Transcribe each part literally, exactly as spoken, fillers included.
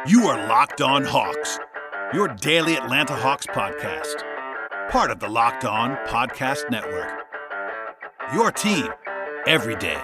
You are Locked On Hawks, your daily Atlanta Hawks podcast. Part of the Locked On Podcast Network. Your team every day.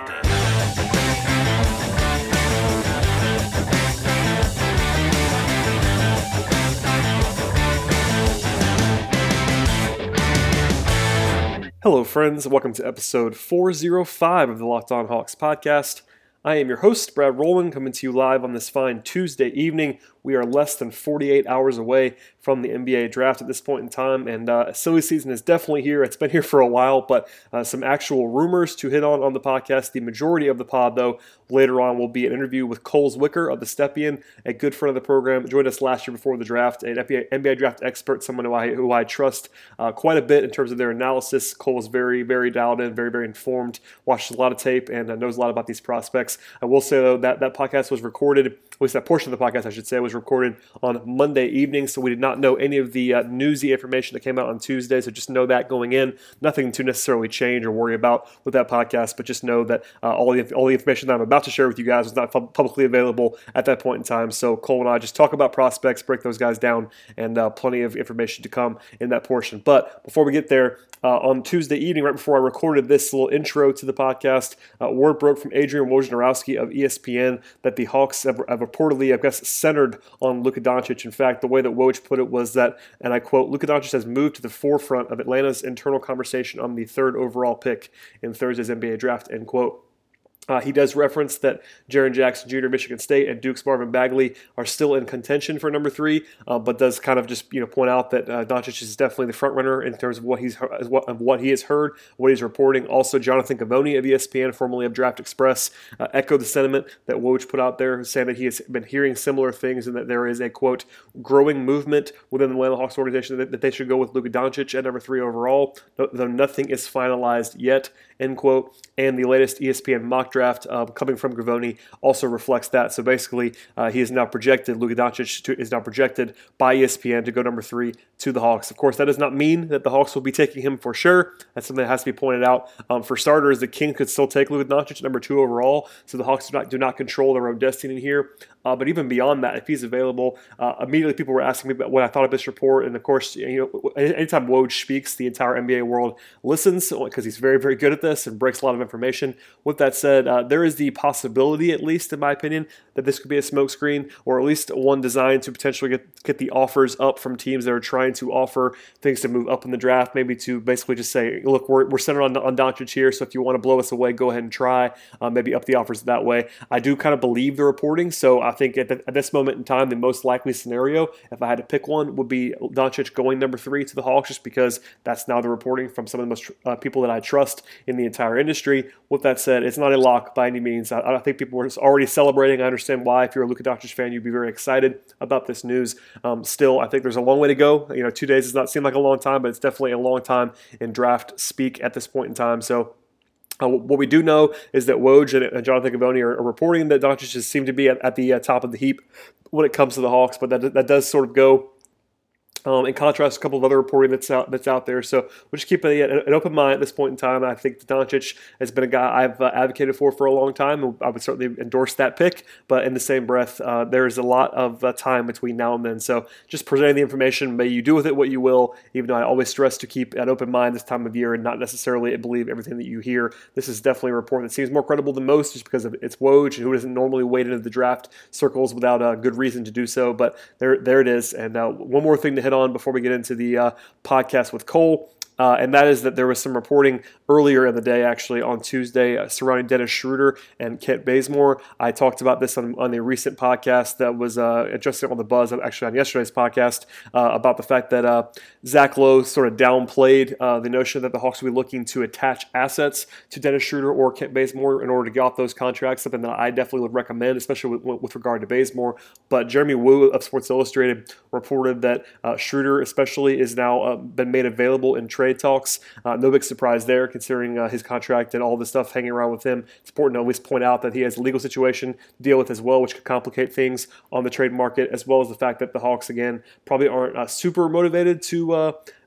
Hello, friends. Welcome to episode four oh five of the Locked On Hawks podcast. I am your host, Brad Rowland, coming to you live on this fine Tuesday evening. We are less than forty-eight hours away from the N B A draft at this point in time, and uh, silly season is definitely here. It's been here for a while, but uh, some actual rumors to hit on on the podcast. The majority of the pod, though, later on will be an interview with Cole Zwicker of the Stepien, a good friend of the program, joined us last year before the draft, an N B A draft expert, someone who I, who I trust uh, quite a bit in terms of their analysis. Cole is very, very dialed in, very, very informed, watches a lot of tape, and uh, knows a lot about these prospects. I will say, though, that that podcast was recorded, at least that portion of the podcast, I should say, was recorded on Monday evening, so we did not know any of the uh, newsy information that came out on Tuesday, so just know that going in. Nothing to necessarily change or worry about with that podcast, but just know that uh, all, the, all the information that I'm about to share with you guys was not pu- publicly available at that point in time, so Cole and I just talk about prospects, break those guys down, and uh, plenty of information to come in that portion. But before we get there, uh, on Tuesday evening, right before I recorded this little intro to the podcast, uh, word broke from Adrian Wojnarowski of E S P N that the Hawks have, have reportedly, I guess, centered on Luka Doncic. In fact, the way that Woj put it was that, and I quote, Luka Doncic has moved to the forefront of Atlanta's internal conversation on the third overall pick in Thursday's N B A draft, end quote. Uh, he does reference that Jaren Jackson Junior of Michigan State and Duke's Marvin Bagley are still in contention for number three, uh, but does kind of just you know point out that uh, Doncic is definitely the front runner in terms of what he's of what he has heard, what he's reporting. Also, Jonathan Givony of E S P N, formerly of Draft Express, uh, echoed the sentiment that Woj put out there, saying that he has been hearing similar things and that there is a quote growing movement within the Atlanta Hawks organization that, that they should go with Luka Doncic at number three overall, though nothing is finalized yet, end quote. And the latest E S P N mock draft uh, coming from Givony also reflects that. So basically, uh, he is now projected, Luka Doncic to, is now projected by E S P N to go number three to the Hawks. Of course, that does not mean that the Hawks will be taking him for sure. That's something that has to be pointed out. Um, for starters, the Kings could still take Luka Doncic at number two overall, so the Hawks do not, do not control their own destiny here. Uh, but even beyond that, if he's available, uh, immediately people were asking me about what I thought of this report. And of course, you know, anytime Woj speaks, the entire N B A world listens because he's very, very good at this and breaks a lot of information. With that said, uh, there is the possibility, at least in my opinion, that this could be a smokescreen, or at least one designed to potentially get, get the offers up from teams that are trying to offer things to move up in the draft, maybe to basically just say, look, we're, we're centered on, on Doncic here, so if you want to blow us away, go ahead and try, uh, maybe up the offers that way. I do kind of believe the reporting, so I think at, the, at this moment in time, the most likely scenario, if I had to pick one, would be Doncic going number three to the Hawks, just because that's now the reporting from some of the most uh, people that I trust in the entire industry. With that said, it's not a lock by any means. I, I think people are already celebrating. I understand why. If you're a Luka Doncic fan, you'd be very excited about this news. Um, still, I think there's a long way to go. You know, two days does not seem like a long time, but it's definitely a long time in draft speak at this point in time. So Uh, what we do know is that Woj and, and Jonathan Givony are, are reporting that Doncic just seem to be at, at the uh, top of the heap when it comes to the Hawks, but that that does sort of go Um, in contrast, a couple of other reporting that's out that's out there. So we'll just keep a, an open mind at this point in time. I think Doncic has been a guy I've uh, advocated for for a long time. I would certainly endorse that pick. But in the same breath, uh, there's a lot of uh, time between now and then. So just presenting the information, may you do with it what you will, even though I always stress to keep an open mind this time of year and not necessarily believe everything that you hear. This is definitely a report that seems more credible than most just because of it's Woj, who doesn't normally wade into the draft circles without a good reason to do so. But there, there it is. And uh, one more thing to hit on before we get into the uh, podcast with Cole. Uh, and that is that there was some reporting earlier in the day, actually, on Tuesday uh, surrounding Dennis Schroeder and Kent Bazemore. I talked about this on, on a recent podcast that was uh, adjusted on the buzz, actually on yesterday's podcast, uh, about the fact that uh, Zach Lowe sort of downplayed uh, the notion that the Hawks would be looking to attach assets to Dennis Schroeder or Kent Bazemore in order to get off those contracts, something that I definitely would recommend, especially with, with regard to Bazemore. But Jeremy Woo of Sports Illustrated reported that uh, Schroeder especially is now uh, been made available in trade talks. Uh, no big surprise there, considering uh, his contract and all the stuff hanging around with him. It's important to always point out that he has a legal situation to deal with as well, which could complicate things on the trade market, as well as the fact that the Hawks, again, probably aren't uh, super motivated to uh,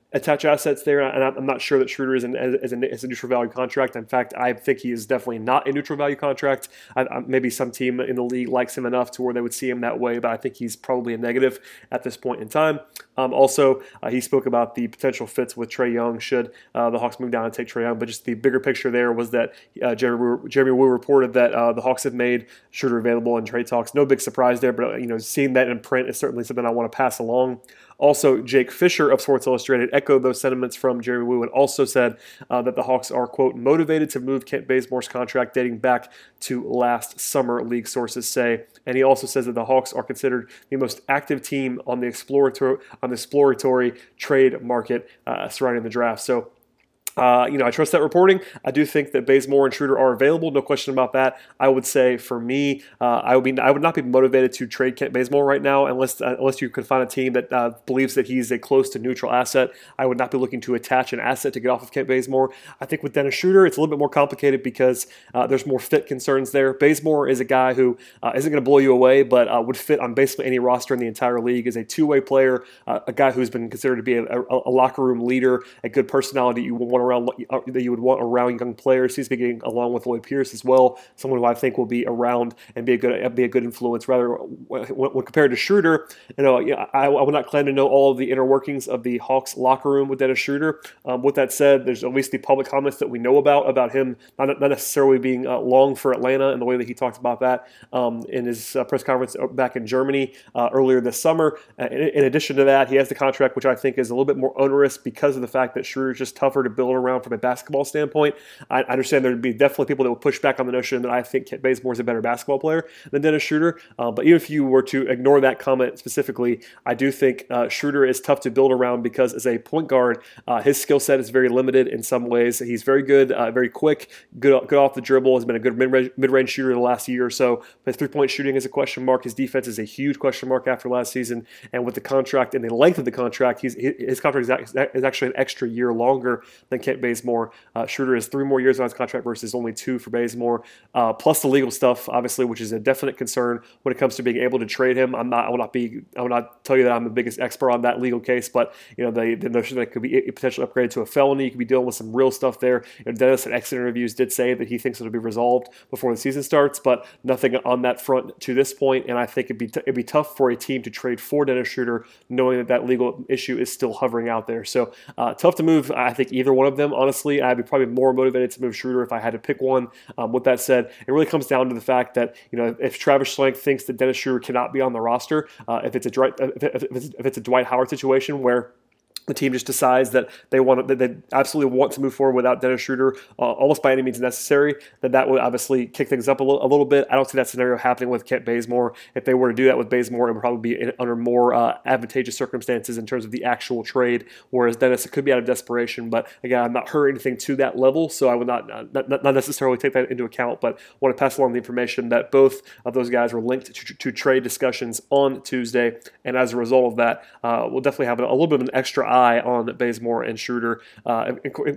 attach assets there, and I'm not sure that Schroeder is, an, is, a, is a neutral value contract. In fact, I think he is definitely not a neutral value contract. I, I, maybe some team in the league likes him enough to where they would see him that way, but I think he's probably a negative at this point in time. Um, also, uh, he spoke about the potential fits with Trae Young should uh, the Hawks move down and take Trae Young, but just the bigger picture there was that uh, Jeremy, Jeremy Wu reported that uh, the Hawks have made Schroeder available in trade talks. No big surprise there, but uh, you know, seeing that in print is certainly something I want to pass along. Also, Jake Fisher of Sports Illustrated echoed those sentiments from Jeremy Wu and also said uh, that the Hawks are, quote, motivated to move Kent Bazemore's contract dating back to last summer, league sources say. And he also says that the Hawks are considered the most active team on the exploratory, on the exploratory trade market uh, surrounding the draft. So, Uh, you know, I trust that reporting. I do think that Bazemore and Schroeder are available, no question about that. I would say for me, uh, I would be I would not be motivated to trade Kent Bazemore right now unless uh, unless you could find a team that uh, believes that he's a close to neutral asset. I would not be looking to attach an asset to get off of Kent Bazemore. I think with Dennis Schroeder, it's a little bit more complicated because uh, there's more fit concerns there. Bazemore is a guy who uh, isn't going to blow you away, but uh, would fit on basically any roster in the entire league. Is a two-way player, uh, a guy who's been considered to be a, a, a locker room leader, a good personality you would want around that you would want around young players. He's been getting along with Lloyd Pierce as well, someone who I think will be around and be a good be a good influence. Rather, when, when compared to Schroeder, you know, I, I would not claim to know all of the inner workings of the Hawks locker room with Dennis Schroeder. Um, with that said, there's at least the public comments that we know about about him not, not necessarily being uh, long for Atlanta and the way that he talked about that um, in his uh, press conference back in Germany uh, earlier this summer. Uh, in, in addition to that, he has the contract, which I think is a little bit more onerous because of the fact that Schroeder is just tougher to build around from a basketball standpoint. I understand there would be definitely people that would push back on the notion that I think Kent Bazemore is a better basketball player than Dennis Schroeder. Uh, but even if you were to ignore that comment specifically, I do think uh, Schroeder is tough to build around because as a point guard, uh, his skill set is very limited in some ways. He's very good, uh, very quick, good, good off the dribble, has been a good mid-range, mid-range shooter in the last year or so. But his three-point shooting is a question mark. His defense is a huge question mark after last season. And with the contract and the length of the contract, he's, his contract is actually an extra year longer than Kent Bazemore. Uh, Schroeder has three more years on his contract versus only two for Bazemore, uh, plus the legal stuff, obviously, which is a definite concern when it comes to being able to trade him. I'm not, I will not be, I will not tell you that I'm the biggest expert on that legal case, but you know, the, the notion that it could be potentially upgraded to a felony, you could be dealing with some real stuff there. You know, Dennis in exit interviews did say that he thinks it'll be resolved before the season starts, but nothing on that front to this point. And I think it'd be t- it'd be tough for a team to trade for Dennis Schroeder, knowing that that legal issue is still hovering out there. So uh, tough to move. I think either one of them, honestly. I'd be probably more motivated to move Schroeder if I had to pick one. Um, with that said, it really comes down to the fact that, you know, if Travis Schlenk thinks that Dennis Schroeder cannot be on the roster, uh, if it's a Dwight, if it's, if it's a Dwight Howard situation where the team just decides that they want to, that they absolutely want to move forward without Dennis Schroeder, uh, almost by any means necessary, then that would obviously kick things up a little, a little bit. I don't see that scenario happening with Kent Bazemore. If they were to do that with Bazemore, it would probably be in, under more uh, advantageous circumstances in terms of the actual trade, whereas Dennis, it could be out of desperation. But again, I've not heard anything to that level, so I would not, not, not necessarily take that into account, but want to pass along the information that both of those guys were linked to, to trade discussions on Tuesday, and as a result of that, uh, we'll definitely have a, a little bit of an extra eye on Bazemore and Schroeder. Uh,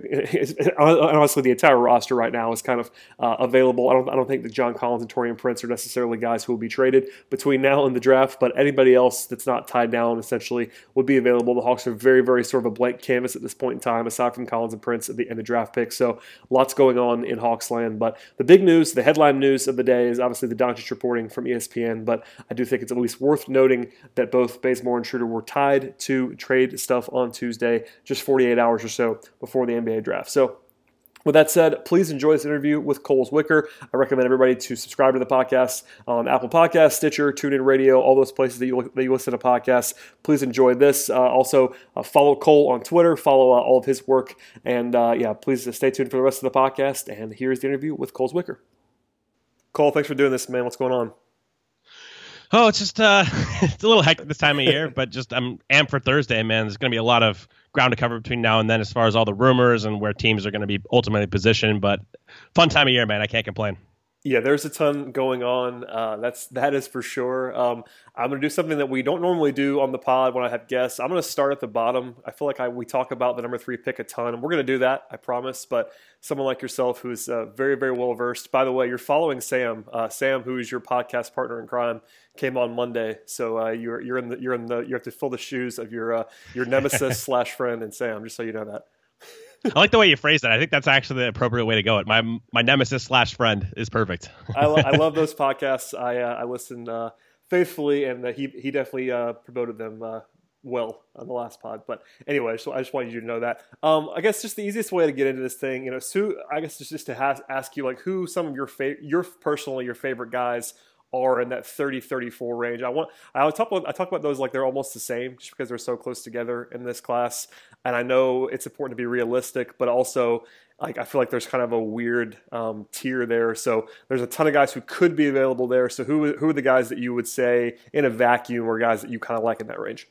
honestly, the entire roster right now is kind of uh, available. I don't, I don't think that John Collins and Taurean Prince are necessarily guys who will be traded between now and the draft, but anybody else that's not tied down essentially would be available. The Hawks are very, very sort of a blank canvas at this point in time, aside from Collins and Prince at the, and the draft pick. So lots going on in Hawks land. But the big news, the headline news of the day is obviously the Doncic reporting from E S P N, but I do think it's at least worth noting that both Bazemore and Schroeder were tied to trade stuff on Tuesday, just forty-eight hours or so before the N B A draft. So with that said, please enjoy this interview with Cole Zwicker. I recommend everybody to subscribe to the podcast on Apple Podcasts, Stitcher, TuneIn Radio, all those places that you, that you listen to podcasts. Please enjoy this. Uh, also, uh, follow Cole on Twitter, follow uh, all of his work, and uh, yeah, please uh, stay tuned for the rest of the podcast. And here's the interview with Cole Zwicker. Cole, thanks for doing this, man. What's going on? Oh, it's just uh, it's a little hectic this time of year, but just I'm amped for Thursday, man. There's going to be a lot of ground to cover between now and then as far as all the rumors and where teams are going to be ultimately positioned. But fun time of year, man. I can't complain. Yeah, there's a ton going on. Uh, that's that is for sure. Um, I'm going to do something that we don't normally do on the pod when I have guests. I'm going to start at the bottom. I feel like I, we talk about the number three pick a ton, and we're going to do that, I promise. But someone like yourself who's uh, very, very well versed. By the way, you're following Sam. Uh, Sam, who is your podcast partner in crime, came on Monday, so uh, you're you're in the you're in the you have to fill the shoes of your uh, your nemesis slash friend and Sam. Just so you know that. I like the way you phrase that. I think that's actually the appropriate way to go. It my my nemesis slash friend is perfect. I, lo- I love those podcasts. I uh, I listen uh, faithfully, and uh, he he definitely uh, promoted them uh, well on the last pod. But anyway, so I just wanted you to know that. Um, I guess just the easiest way to get into this thing, you know, Sue. I guess just just to ha- ask you like who some of your fa- your personally your favorite guys are in that thirty thirty-four range. I want I talk about I talk about those like they're almost the same just because they're so close together in this class. And I know it's important to be realistic, but also like I feel like there's kind of a weird um, tier there. So there's a ton of guys who could be available there. So who who are the guys that you would say in a vacuum or guys that you kind of like in that range?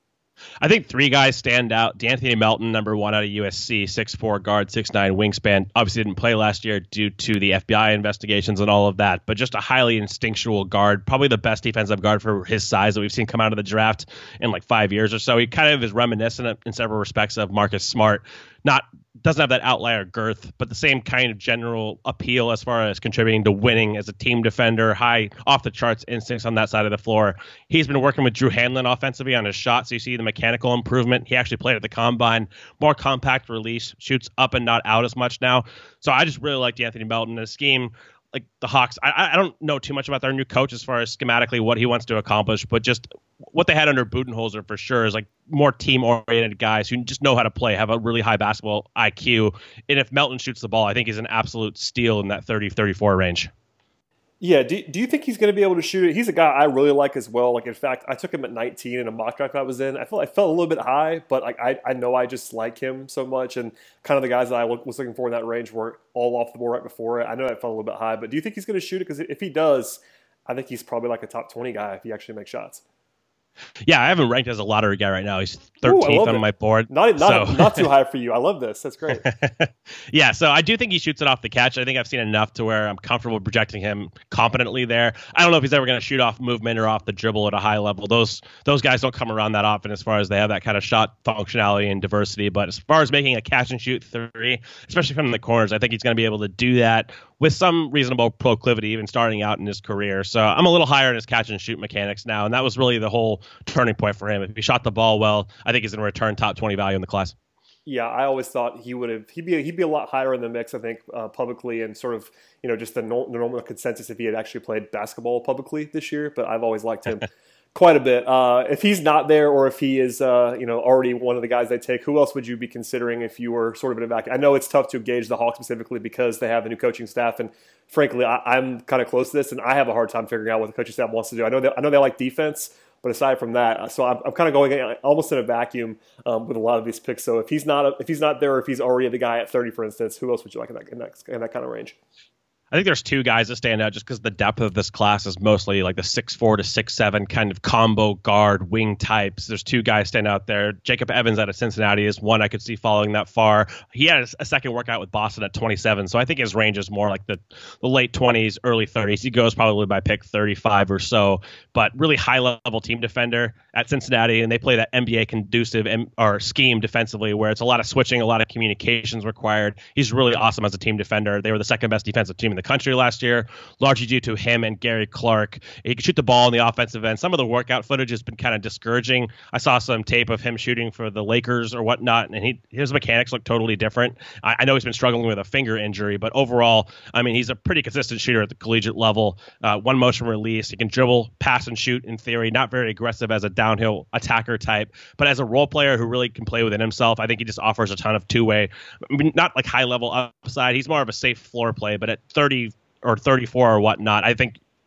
I think three guys stand out. D'Anthony Melton, number one out of U S C, six four guard, six nine wingspan. Obviously didn't play last year due to the F B I investigations and all of that, but just a highly instinctual guard, probably the best defensive guard for his size that we've seen come out of the draft in like five years or so. He kind of is reminiscent in several respects of Marcus Smart. Not doesn't have that outlier girth, but the same kind of general appeal as far as contributing to winning as a team defender, high off the charts instincts on that side of the floor. He's been working with Drew Hanlon offensively on his shot, so you see the mechanical improvement. He actually played at the combine, more compact release, shoots up and not out as much now. So I just really like D'Anthony Melton. His scheme, like the Hawks, I, I don't know too much about their new coach as far as schematically what he wants to accomplish, but just what they had under Budenholzer for sure is like more team-oriented guys who just know how to play, have a really high basketball I Q. And if Melton shoots the ball, I think he's an absolute steal in that thirty thirty-four range. Yeah, do, do you think he's going to be able to shoot it? He's a guy I really like as well. Like, in fact, I took him at nineteen in a mock draft I was in. I felt I felt a little bit high, but like I, I know I just like him so much. And kind of the guys that I look, was looking for in that range were all off the board right before it. I know I felt a little bit high, but do you think he's going to shoot it? Because if he does, I think he's probably like a top twenty guy if he actually makes shots. Yeah, I have him ranked as a lottery guy right now. He's thirteenth on it. my board. Not not, so. not too high for you. I love this. That's great. Yeah, so I do think he shoots it off the catch. I think I've seen enough to where I'm comfortable projecting him competently there. I don't know if he's ever going to shoot off movement or off the dribble at a high level. Those those guys don't come around that often as far as they have that kind of shot functionality and diversity. But as far as making a catch and shoot three, especially from the corners, I think he's going to be able to do that with some reasonable proclivity, even starting out in his career. So I'm a little higher in his catch and shoot mechanics now, and that was really the whole turning point for him. If he shot the ball well, I think he's going to return top twenty value in the class. Yeah, I always thought he would have. He'd be he'd be a lot higher in the mix, I think, uh, publicly and sort of you know just the, no, the normal consensus if he had actually played basketball publicly this year. But I've always liked him quite a bit. Uh, if he's not there, or if he is, uh, you know, already one of the guys they take, who else would you be considering if you were sort of in a vacuum? I know it's tough to gauge the Hawks specifically because they have the new coaching staff, and frankly, I, I'm kind of close to this, and I have a hard time figuring out what the coaching staff wants to do. I know they, I know they like defense. But aside from that, so I'm, I'm kind of going almost in a vacuum um, with a lot of these picks. So if he's not if he's not there, or if he's already the guy at thirty, for instance, who else would you like in that in that, in that kind of range? I think there's two guys that stand out just because the depth of this class is mostly like the six four to six seven kind of combo guard wing types. There's two guys stand out there. Jacob Evans out of Cincinnati is one I could see following that far. He had a second workout with Boston at twenty-seven, so I think his range is more like the, the late twenties, early thirties. He goes probably by pick thirty-five or so, but really high-level team defender at Cincinnati, and they play that N B A conducive or scheme defensively where it's a lot of switching, a lot of communications required. He's really awesome as a team defender. They were the second best defensive team in the country last year, largely due to him and Gary Clark. He could shoot the ball in the offensive end. Some of the workout footage has been kind of discouraging. I saw some tape of him shooting for the Lakers or whatnot, and he his mechanics look totally different. I, I know he's been struggling with a finger injury, but overall, I mean, he's a pretty consistent shooter at the collegiate level. Uh, one motion release. He can dribble, pass, and shoot in theory. Not very aggressive as a downhill attacker type, but as a role player who really can play within himself, I think he just offers a ton of two-way, I mean, not like high-level upside. He's more of a safe floor play, but at thirty or thirty-four or whatnot, I think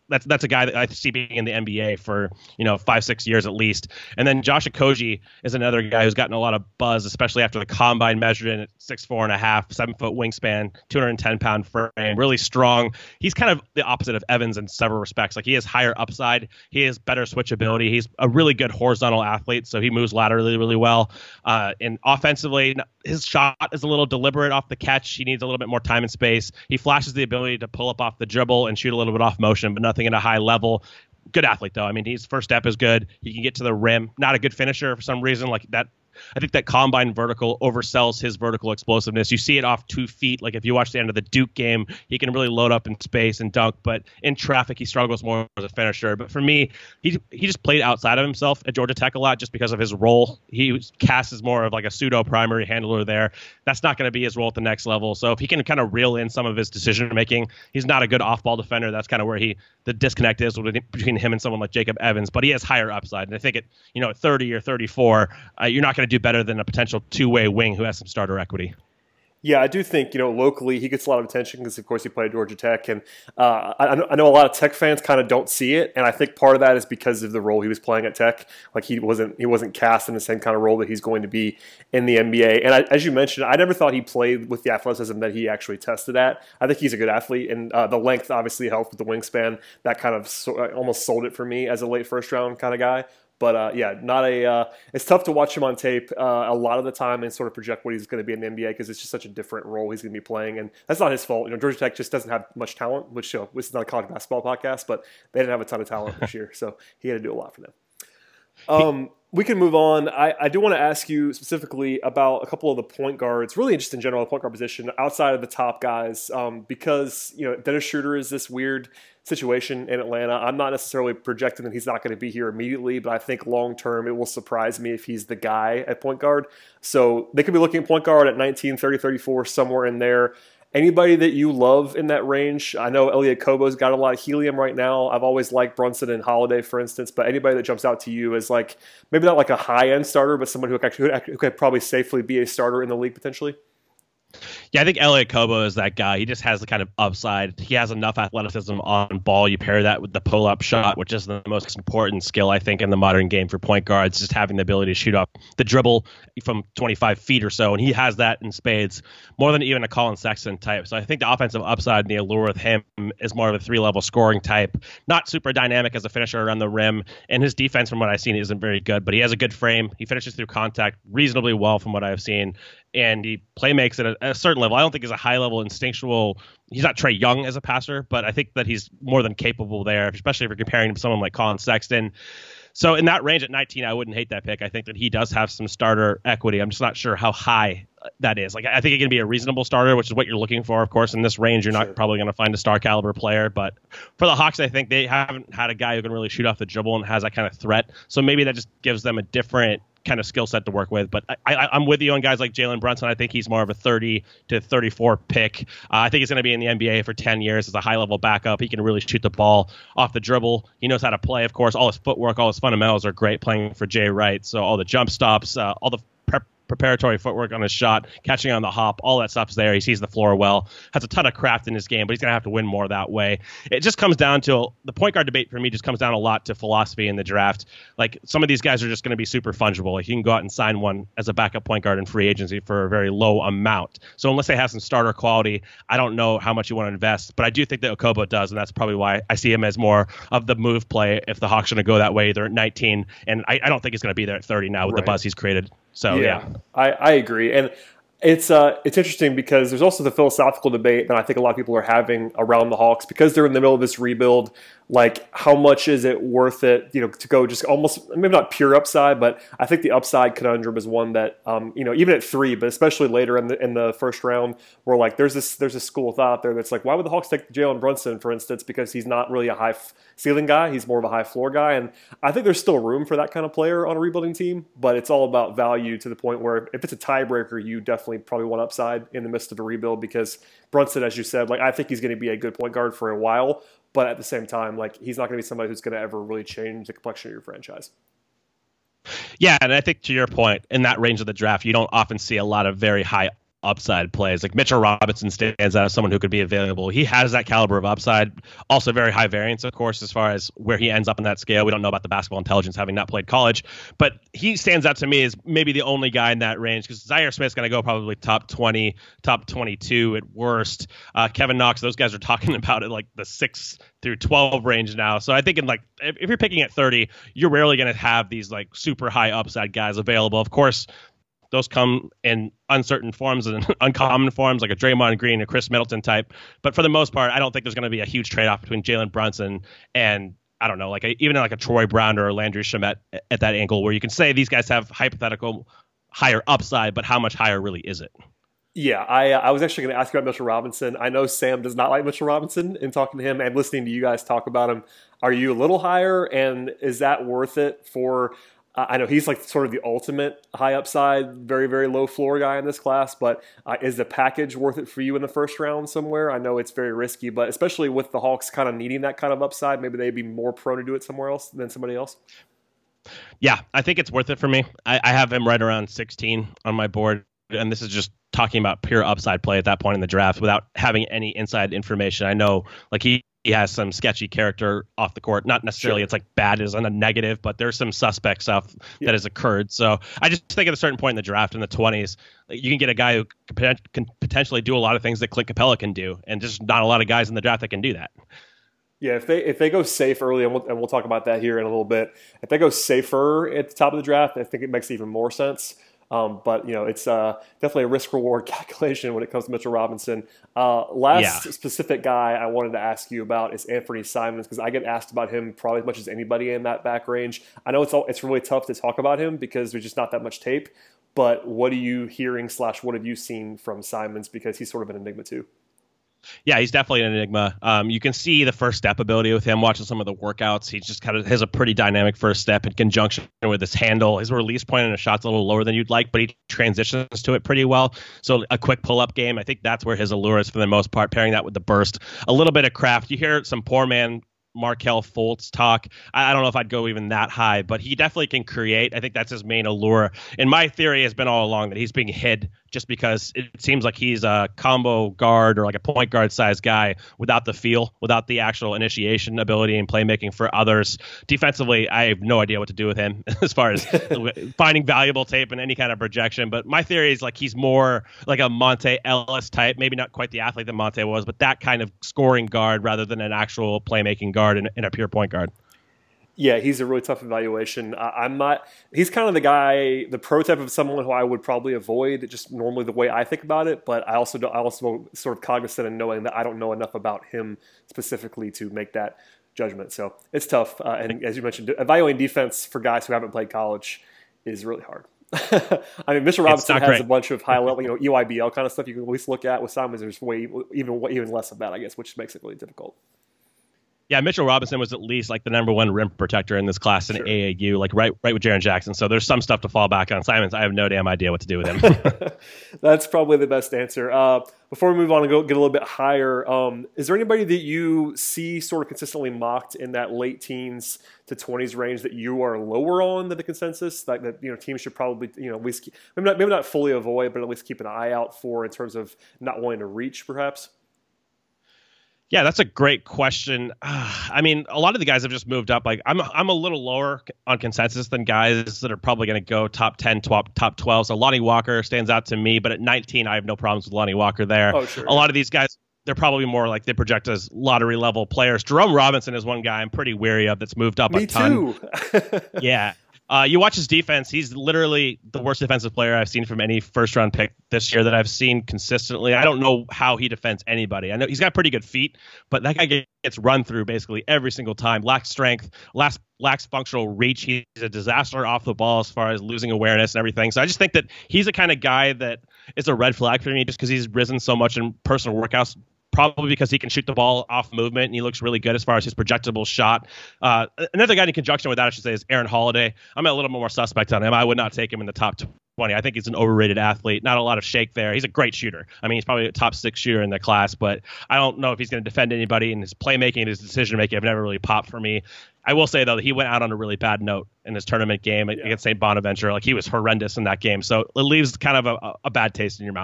that's that's a guy that I see being in the N B A for, you know, five, six years at least. And then Josh Okogie is another guy who's gotten a lot of buzz, especially after the combine, measured in at six, four and a half, seven foot wingspan, two hundred ten pound frame, really strong. He's kind of the opposite of Evans in several respects. Like, he has higher upside. He has better switchability. He's a really good horizontal athlete, so he moves laterally really well. Uh, and offensively, his shot is a little deliberate off the catch. He needs a little bit more time and space. He flashes the ability to pull up off the dribble and shoot a little bit off motion, but nothing at a high level. Good athlete, though. I mean, his first step is good. He can get to the rim. Not a good finisher for some reason. Like that, I think that combine vertical oversells his vertical explosiveness. You see it off two feet. Like if you watch the end of the Duke game, he can really load up in space and dunk, but in traffic, he struggles more as a finisher. But for me, he he just played outside of himself at Georgia Tech a lot just because of his role. He was cast as more of like a pseudo primary handler there. That's not going to be his role at the next level. So if he can kind of reel in some of his decision making, he's not a good off-ball defender. That's kind of where he the disconnect is between him and someone like Jacob Evans. But he has higher upside, and I think at you know at thirty or thirty-four, uh, you're not going to do better than a potential two-way wing who has some starter equity. Yeah, I do think, you know, locally he gets a lot of attention because, of course, he played at Georgia Tech. And uh, I, I know a lot of Tech fans kind of don't see it. And I think part of that is because of the role he was playing at Tech. Like, he wasn't he wasn't cast in the same kind of role that he's going to be in the N B A. And I, as you mentioned, I never thought he played with the athleticism that he actually tested at. I think he's a good athlete. And uh, the length obviously helped with the wingspan. That kind of so, almost sold it for me as a late first-round kind of guy. But, uh, yeah, not a. Uh, it's tough to watch him on tape uh, a lot of the time and sort of project what he's going to be in the N B A because it's just such a different role he's going to be playing. And that's not his fault. You know, Georgia Tech just doesn't have much talent, which, you know, this is not a college basketball podcast, but they didn't have a ton of talent this year. So he had to do a lot for them. Um, we can move on. I, I do want to ask you specifically about a couple of the point guards, really just in general, the point guard position outside of the top guys, um, because, you know, Dennis Schroeder is this weird situation in Atlanta. I'm not necessarily projecting that he's not going to be here immediately, but I think long-term it will surprise me if he's the guy at point guard. So they could be looking at point guard at nineteen, thirty, thirty-four, somewhere in there. Anybody that you love in that range? I know Elliot Kobo's got a lot of helium right now. I've always liked Brunson and Holiday, for instance, but anybody that jumps out to you as like, maybe not like a high-end starter, but someone who could, who could probably safely be a starter in the league potentially? Yeah, I think Elliot Kobo is that guy. He just has the kind of upside. He has enough athleticism on ball. You pair that with the pull-up shot, which is the most important skill, I think, in the modern game for point guards, just having the ability to shoot off the dribble from twenty-five feet or so. And he has that in spades, more than even a Colin Sexton type. So I think the offensive upside and the allure with him is more of a three-level scoring type. Not super dynamic as a finisher around the rim. And his defense, from what I've seen, isn't very good. But he has a good frame. He finishes through contact reasonably well from what I've seen. And he play makes at a, at a certain level. I don't think he's a high-level instinctual. He's not Trae Young as a passer, but I think that he's more than capable there, especially if you're comparing him to someone like Colin Sexton. So in that range at nineteen, I wouldn't hate that pick. I think that he does have some starter equity. I'm just not sure how high that is. Like, I think he can be a reasonable starter, which is what you're looking for. Of course, in this range, you're not sure. probably going to find a star caliber player. But for the Hawks, I think they haven't had a guy who can really shoot off the dribble and has that kind of threat. So maybe that just gives them a different kind of skill set to work with. But I, I, I'm with you on guys like Jalen Brunson. I think he's more of a thirty to thirty-four pick. Uh, I think he's going to be in the N B A for ten years as a high-level backup. He can really shoot the ball off the dribble. He knows how to play, of course. All his footwork, all his fundamentals are great playing for Jay Wright. So all the jump stops, uh, all the prep preparatory footwork on his shot, catching on the hop, all that stuff's there. He sees the floor well, has a ton of craft in his game, but he's going to have to win more that way. It just comes down to, the point guard debate for me just comes down a lot to philosophy in the draft. Like, some of these guys are just going to be super fungible. Like, you can go out and sign one as a backup point guard in free agency for a very low amount. So unless they have some starter quality, I don't know how much you want to invest, but I do think that Okobo does, and that's probably why I see him as more of the move play if the Hawks are going to go that way. They're at nineteen, and I, I don't think he's going to be there at thirty now with right. the buzz he's created. So, yeah, yeah. I, I agree. And it's uh, it's interesting because there's also the philosophical debate that I think a lot of people are having around the Hawks because they're in the middle of this rebuild. Like, how much is it worth it, you know, to go just almost, maybe not pure upside, but I think the upside conundrum is one that, um, you know, even at three, but especially later in the in the first round, where like there's this there's a school of thought there that's like, why would the Hawks take Jalen Brunson, for instance, because he's not really a high f- ceiling guy, he's more of a high floor guy, and I think there's still room for that kind of player on a rebuilding team, but it's all about value to the point where if it's a tiebreaker, you definitely probably want upside in the midst of a rebuild because Brunson, as you said, like I think he's going to be a good point guard for a while. But at the same time, like he's not going to be somebody who's going to ever really change the complexion of your franchise. Yeah, and I think to your point, in that range of the draft, you don't often see a lot of very high upside plays. Like Mitchell Robinson stands out as someone who could be available. He has that caliber of upside. Also very high variance, of course, as far as where he ends up in that scale. We don't know about the basketball intelligence having not played college, but he stands out to me as maybe the only guy in that range because Zaire Smith's going to go probably top twenty, top twenty-two at worst. Uh, Kevin Knox, those guys are talking about it like the six through twelve range now. So I think in like if, if you're picking at thirty, you're rarely going to have these like super high upside guys available. Of course, those come in uncertain forms and uncommon forms, like a Draymond Green or Chris Middleton type. But for the most part, I don't think there's going to be a huge trade-off between Jalen Brunson and, I don't know, like a, even like a Troy Brown or a Landry Shamet at that angle, where you can say these guys have hypothetical higher upside, but how much higher really is it? Yeah, I I was actually going to ask you about Mitchell Robinson. I know Sam does not like Mitchell Robinson. In talking to him and listening to you guys talk about him, are you a little higher? And is that worth it for – I know he's like sort of the ultimate high upside, very, very low floor guy in this class, but uh, is the package worth it for you in the first round somewhere? I know it's very risky, but especially with the Hawks kind of needing that kind of upside, maybe they'd be more prone to do it somewhere else than somebody else. Yeah, I think it's worth it for me. I, I have him right around sixteen on my board, and this is just talking about pure upside play at that point in the draft without having any inside information. I know like he He has some sketchy character off the court. Not necessarily sure. It's like bad as a negative, but there's some suspect stuff yeah. that has occurred. So I just think at a certain point in the draft in the twenties, you can get a guy who can potentially do a lot of things that Clint Capella can do, and just not a lot of guys in the draft that can do that. Yeah, if they if they go safe early, and we'll, and we'll talk about that here in a little bit, if they go safer at the top of the draft, I think it makes even more sense. Um, but, you know, it's uh, definitely a risk-reward calculation when it comes to Mitchell Robinson. Uh, last yeah. specific guy I wanted to ask you about is Anthony Simons, because I get asked about him probably as much as anybody in that back range. I know it's all, it's really tough to talk about him because there's just not that much tape. But what are you hearing slash what have you seen from Simons? Because he's sort of an enigma too. Yeah, he's definitely an enigma. Um, you can see the first step ability with him watching some of the workouts. He just kind of has a pretty dynamic first step in conjunction with his handle. His release point in a shot's a little lower than you'd like, but he transitions to it pretty well. So a quick pull-up game, I think that's where his allure is for the most part, pairing that with the burst. A little bit of craft. You hear some poor man Markelle Fultz talk. I don't know if I'd go even that high, but he definitely can create. I think that's his main allure. And my theory has been all along that he's being hid just because it seems like he's a combo guard or like a point guard size guy without the feel, without the actual initiation ability and playmaking for others. Defensively, I have no idea what to do with him as far as finding valuable tape and any kind of projection. But my theory is like he's more like a Monte Ellis type, maybe not quite the athlete that Monte was, but that kind of scoring guard rather than an actual playmaking guard and, and a pure point guard. Yeah, he's a really tough evaluation. Uh, I'm not. He's kind of the guy, the prototype of someone who I would probably avoid, just normally the way I think about it. But I also, do, I also sort of cognizant in knowing that I don't know enough about him specifically to make that judgment. So it's tough. Uh, and as you mentioned, evaluating defense for guys who haven't played college is really hard. I mean, Mister Robinson has great. a bunch of high level, you know, E Y B L kind of stuff you can at least look at. With Simons, there's way even even less of that, I guess, which makes it really difficult. Yeah, Mitchell Robinson was at least like the number one rim protector in this class in sure. A A U, like right right with Jaren Jackson. So there's some stuff to fall back on. Simons, I have no damn idea what to do with him. That's probably the best answer. Uh, before we move on and go get a little bit higher, um, is there anybody that you see sort of consistently mocked in that late teens to twenties range that you are lower on than the consensus? Like that, you know, teams should probably, you know, at least keep, maybe not maybe not fully avoid, but at least keep an eye out for in terms of not wanting to reach, perhaps. Yeah, that's a great question. Uh, I mean, a lot of the guys have just moved up. Like I'm, I'm a little lower on consensus than guys that are probably going to go top ten, top, top twelve. So Lonnie Walker stands out to me, but at nineteen, I have no problems with Lonnie Walker there. Oh, sure. A lot of these guys, they're probably more like they project as lottery level players. Jerome Robinson is one guy I'm pretty wary of that's moved up me a ton. too. Yeah. Uh, you watch his defense. He's literally the worst defensive player I've seen from any first round pick this year that I've seen consistently. I don't know how he defends anybody. I know he's got pretty good feet, but that guy gets run through basically every single time. Lacks strength, lacks, lacks functional reach. He's a disaster off the ball as far as losing awareness and everything. So I just think that he's the kind of guy that is a red flag for me just because he's risen so much in personal workouts. Probably because he can shoot the ball off movement and he looks really good as far as his projectable shot. Uh, another guy in conjunction with that, I should say, is Aaron Holiday. I'm a little more suspect on him. I would not take him in the top twenty. I think he's an overrated athlete. Not a lot of shake there. He's a great shooter. I mean, he's probably a top six shooter in the class, but I don't know if he's going to defend anybody, and his playmaking and his decision making have never really popped for me. I will say, though, that he went out on a really bad note in his tournament game yeah. against Saint Bonaventure. Like, he was horrendous in that game. So it leaves kind of a, a bad taste in your mouth.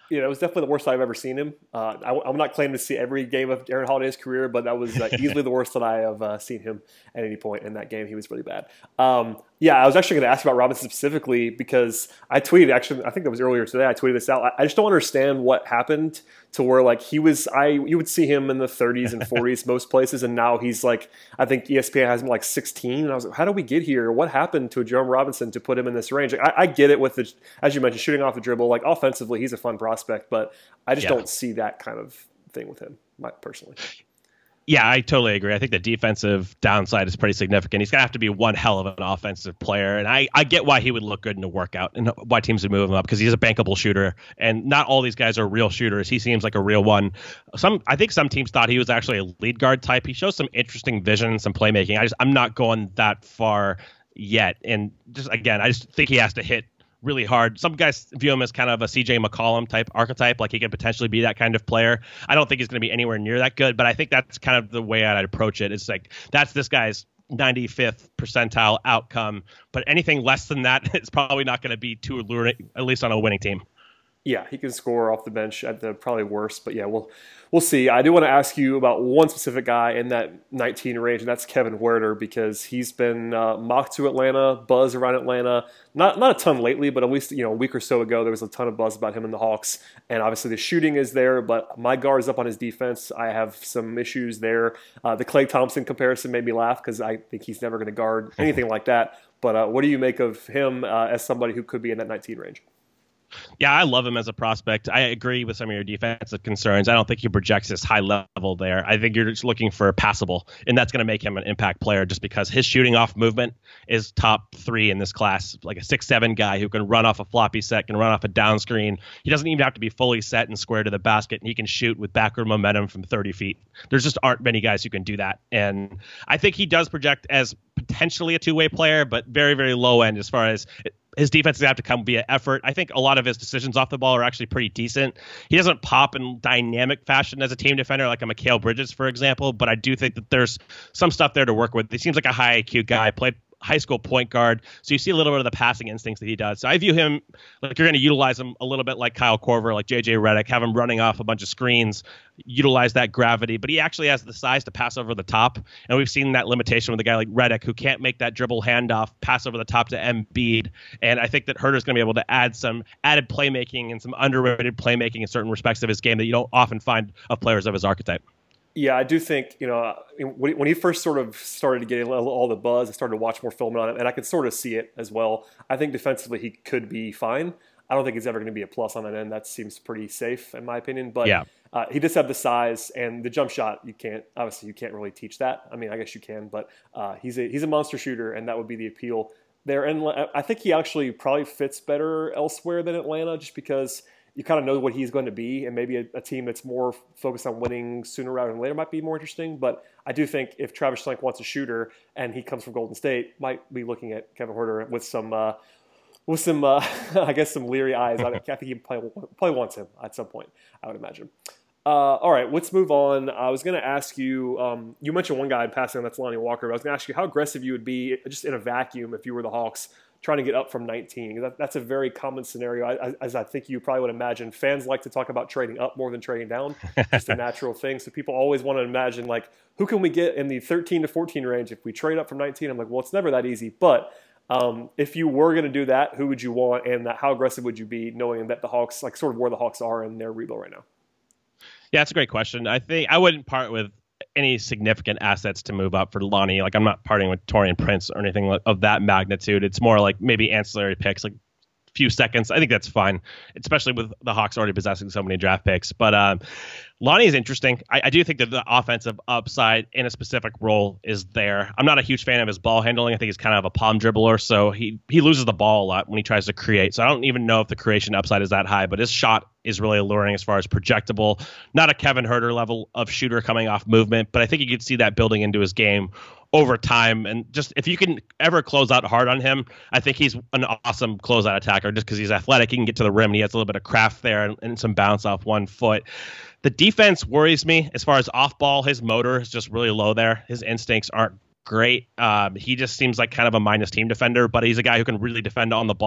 Yeah, it was definitely the worst I've ever seen him. Uh, I, I'm not claiming to see every game of Aaron Holiday's career, but that was uh, easily the worst that I have uh, seen him at any point in that game. He was really bad. Um, yeah, I was actually going to ask about Robinson specifically because I tweeted, actually, I think that was earlier today, I tweeted this out. I, I just don't understand what happened to where, like, he was, I you would see him in the thirties and forties most places, and now he's like, I think E S P N has him like sixteen, and I was like, how did we get here? What happened to Jerome Robinson to put him in this range? Like, I, I get it with, the, as you mentioned, shooting off the dribble. Like, offensively, he's a fun prospect, but I just yeah. don't see that kind of thing with him, my, personally. Yeah, I totally agree. I think the defensive downside is pretty significant. He's going to have to be one hell of an offensive player. And I, I get why he would look good in a workout and why teams would move him up because he's a bankable shooter. And not all these guys are real shooters. He seems like a real one. Some I think some teams thought he was actually a lead guard type. He shows some interesting vision, some playmaking. I just I'm not going that far yet. And just again, I just think he has to hit really hard. Some guys view him as kind of a C J McCollum type archetype, like he could potentially be that kind of player. I don't think he's going to be anywhere near that good, but I think that's kind of the way I'd approach it. It's like, that's this guy's ninety-fifth percentile outcome, but anything less than that, it's probably not going to be too alluring, at least on a winning team. Yeah, he can score off the bench at the probably worst, but yeah, we'll we'll see. I do want to ask you about one specific guy in that nineteen range, and that's Kevin Huerter, because he's been uh, mocked to Atlanta, buzz around Atlanta. Not not a ton lately, but at least you know a week or so ago there was a ton of buzz about him and the Hawks. And obviously the shooting is there, but my guard is up on his defense. I have some issues there. Uh, the Klay Thompson comparison made me laugh because I think he's never going to guard anything like that. But uh, what do you make of him uh, as somebody who could be in that nineteen range? Yeah, I love him as a prospect. I agree with some of your defensive concerns. I don't think he projects this high level there. I think you're just looking for passable, and that's going to make him an impact player just because his shooting off movement is top three in this class. Like a six seven guy who can run off a floppy set, can run off a down screen. He doesn't even have to be fully set and square to the basket, and he can shoot with backward momentum from thirty feet. There's just aren't many guys who can do that. And I think he does project as potentially a two-way player, but very, very low end as far as it, his defense is going to have to come via effort. I think a lot of his decisions off the ball are actually pretty decent. He doesn't pop in dynamic fashion as a team defender like a Mikal Bridges, for example, but I do think that there's some stuff there to work with. He seems like a high I Q guy, played high school point guard, so you see a little bit of the passing instincts that he does. So I view him like you're going to utilize him a little bit like Kyle Korver, like J J Redick, have him running off a bunch of screens, utilize that gravity, but he actually has the size to pass over the top, and we've seen that limitation with a guy like Redick who can't make that dribble handoff, pass over the top to Embiid, and I think that Huerter's going to be able to add some added playmaking and some underrated playmaking in certain respects of his game that you don't often find of players of his archetype. Yeah, I do think, you know, when he first sort of started getting all the buzz, I started to watch more film on him, and I could sort of see it as well. I think defensively he could be fine. I don't think he's ever going to be a plus on that end. That seems pretty safe in my opinion. But yeah. uh, he does have the size and the jump shot. You can't, obviously you can't really teach that. I mean, I guess you can, but uh, he's a he's a monster shooter, and that would be the appeal there. And I think he actually probably fits better elsewhere than Atlanta, just because you kind of know what he's going to be, and maybe a, a team that's more focused on winning sooner rather than later might be more interesting. But I do think if Travis Schlenk wants a shooter and he comes from Golden State, might be looking at Kevin Huerter with some, uh, with some, uh, I guess, some leery eyes. I think he probably, probably wants him at some point, I would imagine. Uh, all right, let's move on. I was going to ask you, um, you mentioned one guy in passing, that's Lonnie Walker. But I was going to ask you how aggressive you would be just in a vacuum if you were the Hawks, trying to get up from nineteen. That, that's a very common scenario, I, as I think you probably would imagine. Fans like to talk about trading up more than trading down. Just a natural thing. So people always want to imagine, like, who can we get in the thirteen to fourteen range if we trade up from nineteen? I'm like, well, it's never that easy. But um, if you were going to do that, who would you want, and how aggressive would you be, knowing that the Hawks, like sort of where the Hawks are in their rebuild right now? Yeah, that's a great question. I think I wouldn't part with any significant assets to move up for Lonnie. Like, I'm not parting with Taurean Prince or anything of that magnitude. It's more like maybe ancillary picks, like a few seconds. I think that's fine, especially with the Hawks already possessing so many draft picks. But um, Lonnie is interesting. I, I do think that the offensive upside in a specific role is there. I'm not a huge fan of his ball handling. I think he's kind of a palm dribbler, so he, he loses the ball a lot when he tries to create. So I don't even know if the creation upside is that high, but his shot is really alluring as far as projectable. Not a Kevin Huerter level of shooter coming off movement, but I think you could see that building into his game over time. And just if you can ever close out hard on him, I think he's an awesome closeout attacker just because he's athletic. He can get to the rim and he has a little bit of craft there and, and some bounce off one foot. The defense worries me as far as off ball. His motor is just really low there. His instincts aren't great. Um, he just seems like kind of a minus team defender, but he's a guy who can really defend on the ball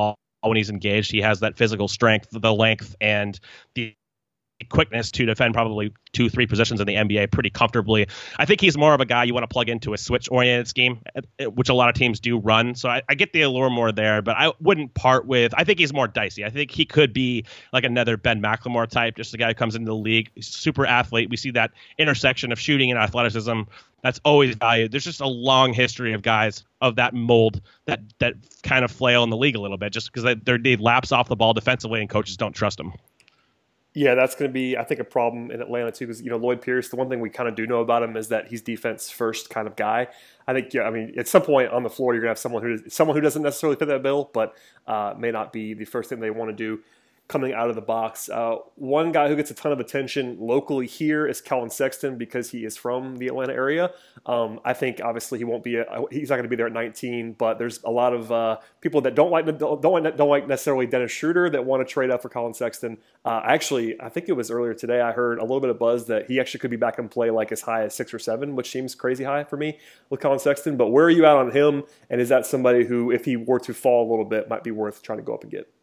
when he's engaged. He has that physical strength, the length, and the quickness to defend probably two, three positions in the N B A pretty comfortably. I think he's more of a guy you want to plug into a switch-oriented scheme, which a lot of teams do run. So I, I get the allure more there, but I wouldn't part with. I think he's more dicey. I think he could be like another Ben McLemore type, just a guy who comes into the league, he's a super athlete. We see that intersection of shooting and athleticism. That's always valued. There's just a long history of guys of that mold that that kind of flail in the league a little bit, just because they they lapse off the ball defensively and coaches don't trust them. Yeah, that's going to be, I think, a problem in Atlanta too, because, you know, Lloyd Pierce, the one thing we kind of do know about him is that he's defense first kind of guy. I think, yeah, I mean, at some point on the floor, you're going to have someone who someone who doesn't necessarily fit that bill, but uh, may not be the first thing they want to do coming out of the box. Uh, one guy who gets a ton of attention locally here is Collin Sexton because he is from the Atlanta area. Um, I think obviously he won't be. A, he's not going to be there at nineteen. But there's a lot of uh, people that don't like don't don't like necessarily Dennis Schroeder that want to trade up for Collin Sexton. Uh, actually, I think it was earlier today I heard a little bit of buzz that he actually could be back in play like as high as six or seven, which seems crazy high for me with Collin Sexton. But where are you at on him? And is that somebody who, if he were to fall a little bit, might be worth trying to go up and get?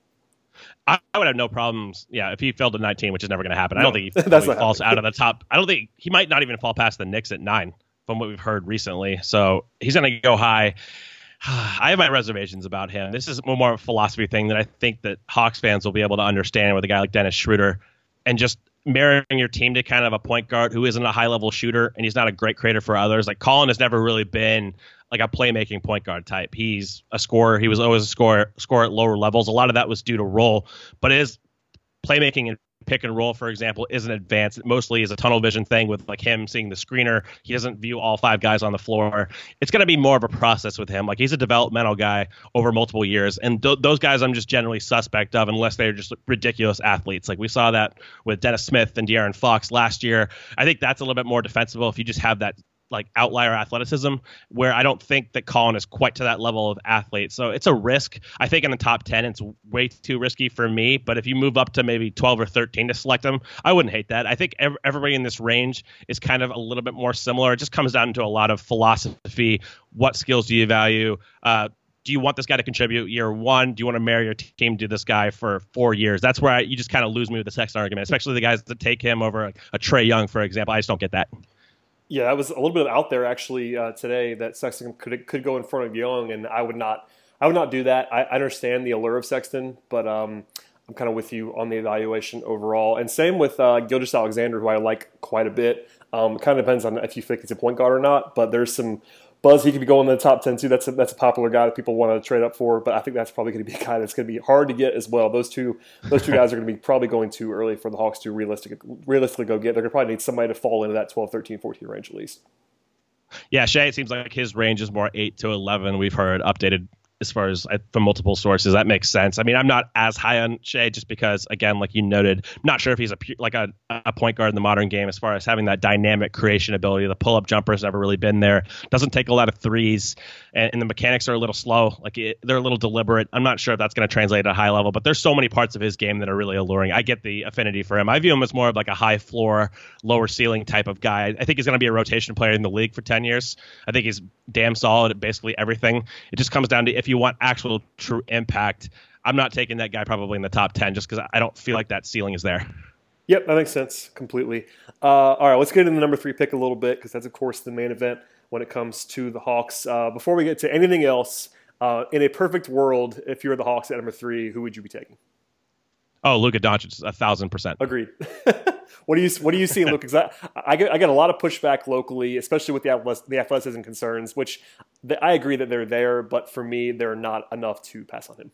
I would have no problems. Yeah, if he fell to nineteen, which is never going to happen. I no, don't think he that's falls out of the top. I don't think he might not even fall past the Knicks at nine from what we've heard recently. So he's going to go high. I have my reservations about him. This is more of a philosophy thing that I think that Hawks fans will be able to understand with a guy like Dennis Schroeder, and just marrying your team to kind of a point guard who isn't a high level shooter and he's not a great creator for others. Like Collin has never really been like a playmaking point guard type. He's a scorer. He was always a scorer, scorer at lower levels. A lot of that was due to role, but his playmaking and pick and roll, for example, isn't advanced. It mostly is a tunnel vision thing with like him seeing the screener. He doesn't view all five guys on the floor. It's going to be more of a process with him. Like he's a developmental guy over multiple years. And th- those guys I'm just generally suspect of unless they're just ridiculous athletes. Like we saw that with Dennis Smith and De'Aaron Fox last year. I think that's a little bit more defensible if you just have that like outlier athleticism, where I don't think that Collin is quite to that level of athlete. So it's a risk. I think in the top ten, it's way too risky for me. But if you move up to maybe twelve or thirteen to select him, I wouldn't hate that. I think ev- everybody in this range is kind of a little bit more similar. It just comes down to a lot of philosophy. What skills do you value? Uh, do you want this guy to contribute year one? Do you want to marry your team to this guy for four years? That's where I, you just kind of lose me with the Sexton argument, especially the guys that take him over a, a Trae Young, for example. I just don't get that. Yeah, that was a little bit out there actually uh, today that Sexton could could go in front of Young, and I would not I would not do that. I, I understand the allure of Sexton, but um, I'm kind of with you on the evaluation overall. And same with uh, Gilgeous-Alexander, who I like quite a bit. Um, it kind of depends on if you think he's a point guard or not, but there's some buzz he could be going in the top ten too. That's a, that's a popular guy that people want to trade up for, but I think that's probably going to be a guy that's going to be hard to get as well. Those two those two guys are going to be probably going too early for the Hawks to realistic, realistically go get. They're going to probably need somebody to fall into that twelve, thirteen, fourteen range at least. Yeah, Shea, it seems like his range is more eight to eleven. We've heard updated as far as from multiple sources. That makes sense. I mean, I'm not as high on Shea just because, again, like you noted, I'm not sure if he's a like a, a point guard in the modern game as far as having that dynamic creation ability. The pull-up jumper has never really been there. Doesn't take a lot of threes, and, and the mechanics are a little slow. Like it, they're a little deliberate. I'm not sure if that's going to translate at a high level, but there's so many parts of his game that are really alluring. I get the affinity for him. I view him as more of like a high floor, lower ceiling type of guy. I think he's going to be a rotation player in the league for ten years. I think he's damn solid at basically everything. It just comes down to if you want actual true impact. I'm not taking that guy probably in the top ten just because I don't feel like that ceiling is there. Yep, that makes sense completely. Uh, all right, let's get into the number three pick a little bit because that's, of course, the main event when it comes to the Hawks. Uh, before we get to anything else, uh, in a perfect world, if you're the Hawks at number three, who would you be taking? Oh, Luka Doncic, a thousand percent. Agreed. What do you what do you see, Luka? Because I, I get I get a lot of pushback locally, especially with the the athleticism concerns, which the, I agree that they're there, but for me, they're not enough to pass on him.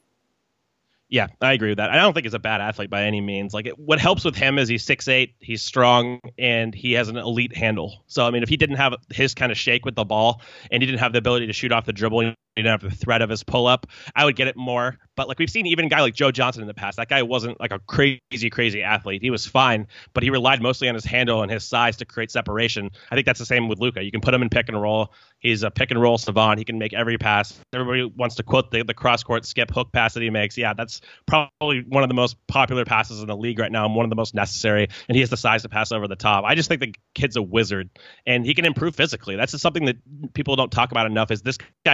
Yeah, I agree with that. I don't think he's a bad athlete by any means. Like it, what helps with him is he's six eight, he's strong, and he has an elite handle. So, I mean, if he didn't have his kind of shake with the ball and he didn't have the ability to shoot off the dribble, he didn't have the threat of his pull-up, I would get it more. But like we've seen even a guy like Joe Johnson in the past, that guy wasn't like a crazy, crazy athlete. He was fine, but he relied mostly on his handle and his size to create separation. I think that's the same with Luka. You can put him in pick and roll. He's a pick and roll savant. He can make every pass. Everybody wants to quote the, the cross-court skip hook pass that he makes. Yeah, that's probably one of the most popular passes in the league right now and one of the most necessary, and he has the size to pass over the top. I just think the kid's a wizard, and he can improve physically. That's just something that people don't talk about enough is this guy can get more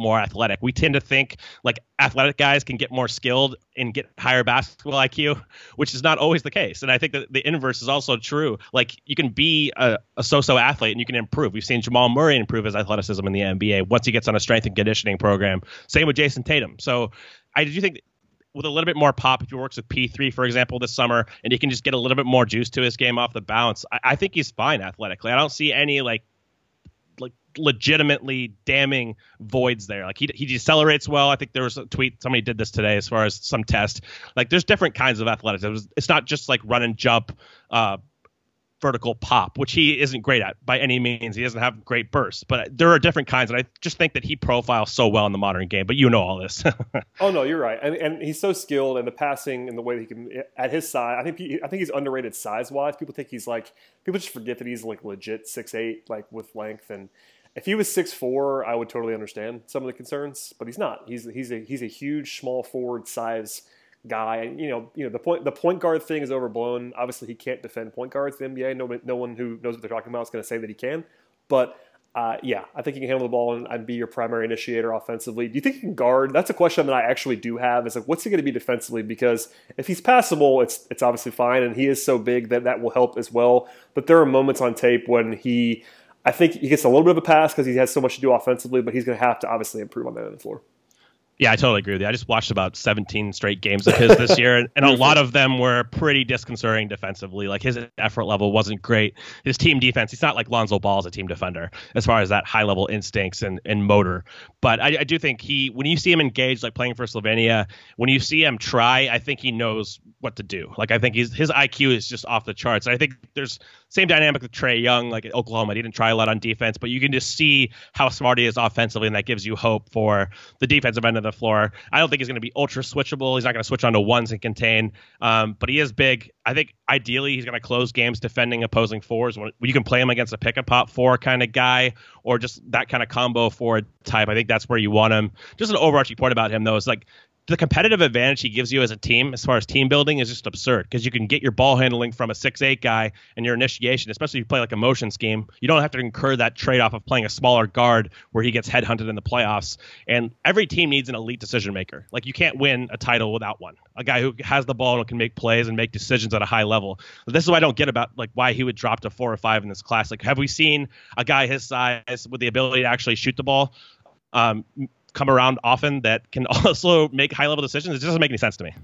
more athletic. We tend to think like athletic guys can get more skilled and get higher basketball I Q, which is not always the case. And I think that the inverse is also true. Like you can be a, a so-so athlete and you can improve. We've seen Jamal Murray improve his athleticism in the N B A once he gets on a strength and conditioning program. Same with Jason Tatum. So I do think with a little bit more pop, if he works with P three, for example, this summer, and he can just get a little bit more juice to his game off the bounce, I, I think he's fine athletically. I don't see any like like legitimately damning voids there. Like he he decelerates well. I think there was a tweet, somebody did this today as far as some test. Like there's different kinds of athleticism. It's not just like run and jump, uh, vertical pop, which he isn't great at by any means. He doesn't have great bursts, but there are different kinds, and I just think that he profiles so well in the modern game. But you know all this. Oh no, you're right, and and he's so skilled, and the passing and the way he can at his size. I think he, I think he's underrated size wise. People think he's like people just forget that he's like legit six eight, like with length. And if he was six four, I would totally understand some of the concerns, but he's not. He's he's a he's a huge small forward size guy. And you know, you know the point the point guard thing is overblown. Obviously, he can't defend point guards in the N B A. No, no one who knows what they're talking about is going to say that he can. But uh, yeah, I think he can handle the ball and, and be your primary initiator offensively. Do you think he can guard? That's a question that I actually do have. Is like, what's he going to be defensively? Because if he's passable, it's it's obviously fine, and he is so big that that will help as well. But there are moments on tape when he, I think he gets a little bit of a pass because he has so much to do offensively, but he's going to have to obviously improve on that end of the floor. Yeah, I totally agree with you. I just watched about seventeen straight games of his this year, and, and a lot of them were pretty disconcerting defensively. Like his effort level wasn't great. His team defense, he's not like Lonzo Ball as a team defender as far as that high level instincts and, and motor. But I, I do think he, when you see him engaged, like playing for Slovenia, when you see him try, I think he knows what to do. Like I think he's, his I Q is just off the charts. And I think there's same dynamic with Trae Young, like at Oklahoma. He didn't try a lot on defense, but you can just see how smart he is offensively, and that gives you hope for the defensive end of the floor. I don't think he's going to be ultra switchable. He's not going to switch onto ones and contain, um, but he is big. I think ideally he's going to close games defending opposing fours. When you can play him against a pick and pop four kind of guy, or just that kind of combo forward type. I think that's where you want him. Just an overarching point about him, though, is like the competitive advantage he gives you as a team, as far as team building, is just absurd, because you can get your ball handling from a six eight guy and your initiation, especially if you play like a motion scheme. You don't have to incur that trade-off of playing a smaller guard where he gets headhunted in the playoffs. And every team needs an elite decision maker. Like you can't win a title without one. A guy who has the ball and can make plays and make decisions at a high level. This is what I don't get about like why he would drop to four or five in this class. Like, have we seen a guy his size with the ability to actually shoot the ball Um, come around often that can also make high-level decisions? It just doesn't make any sense to me.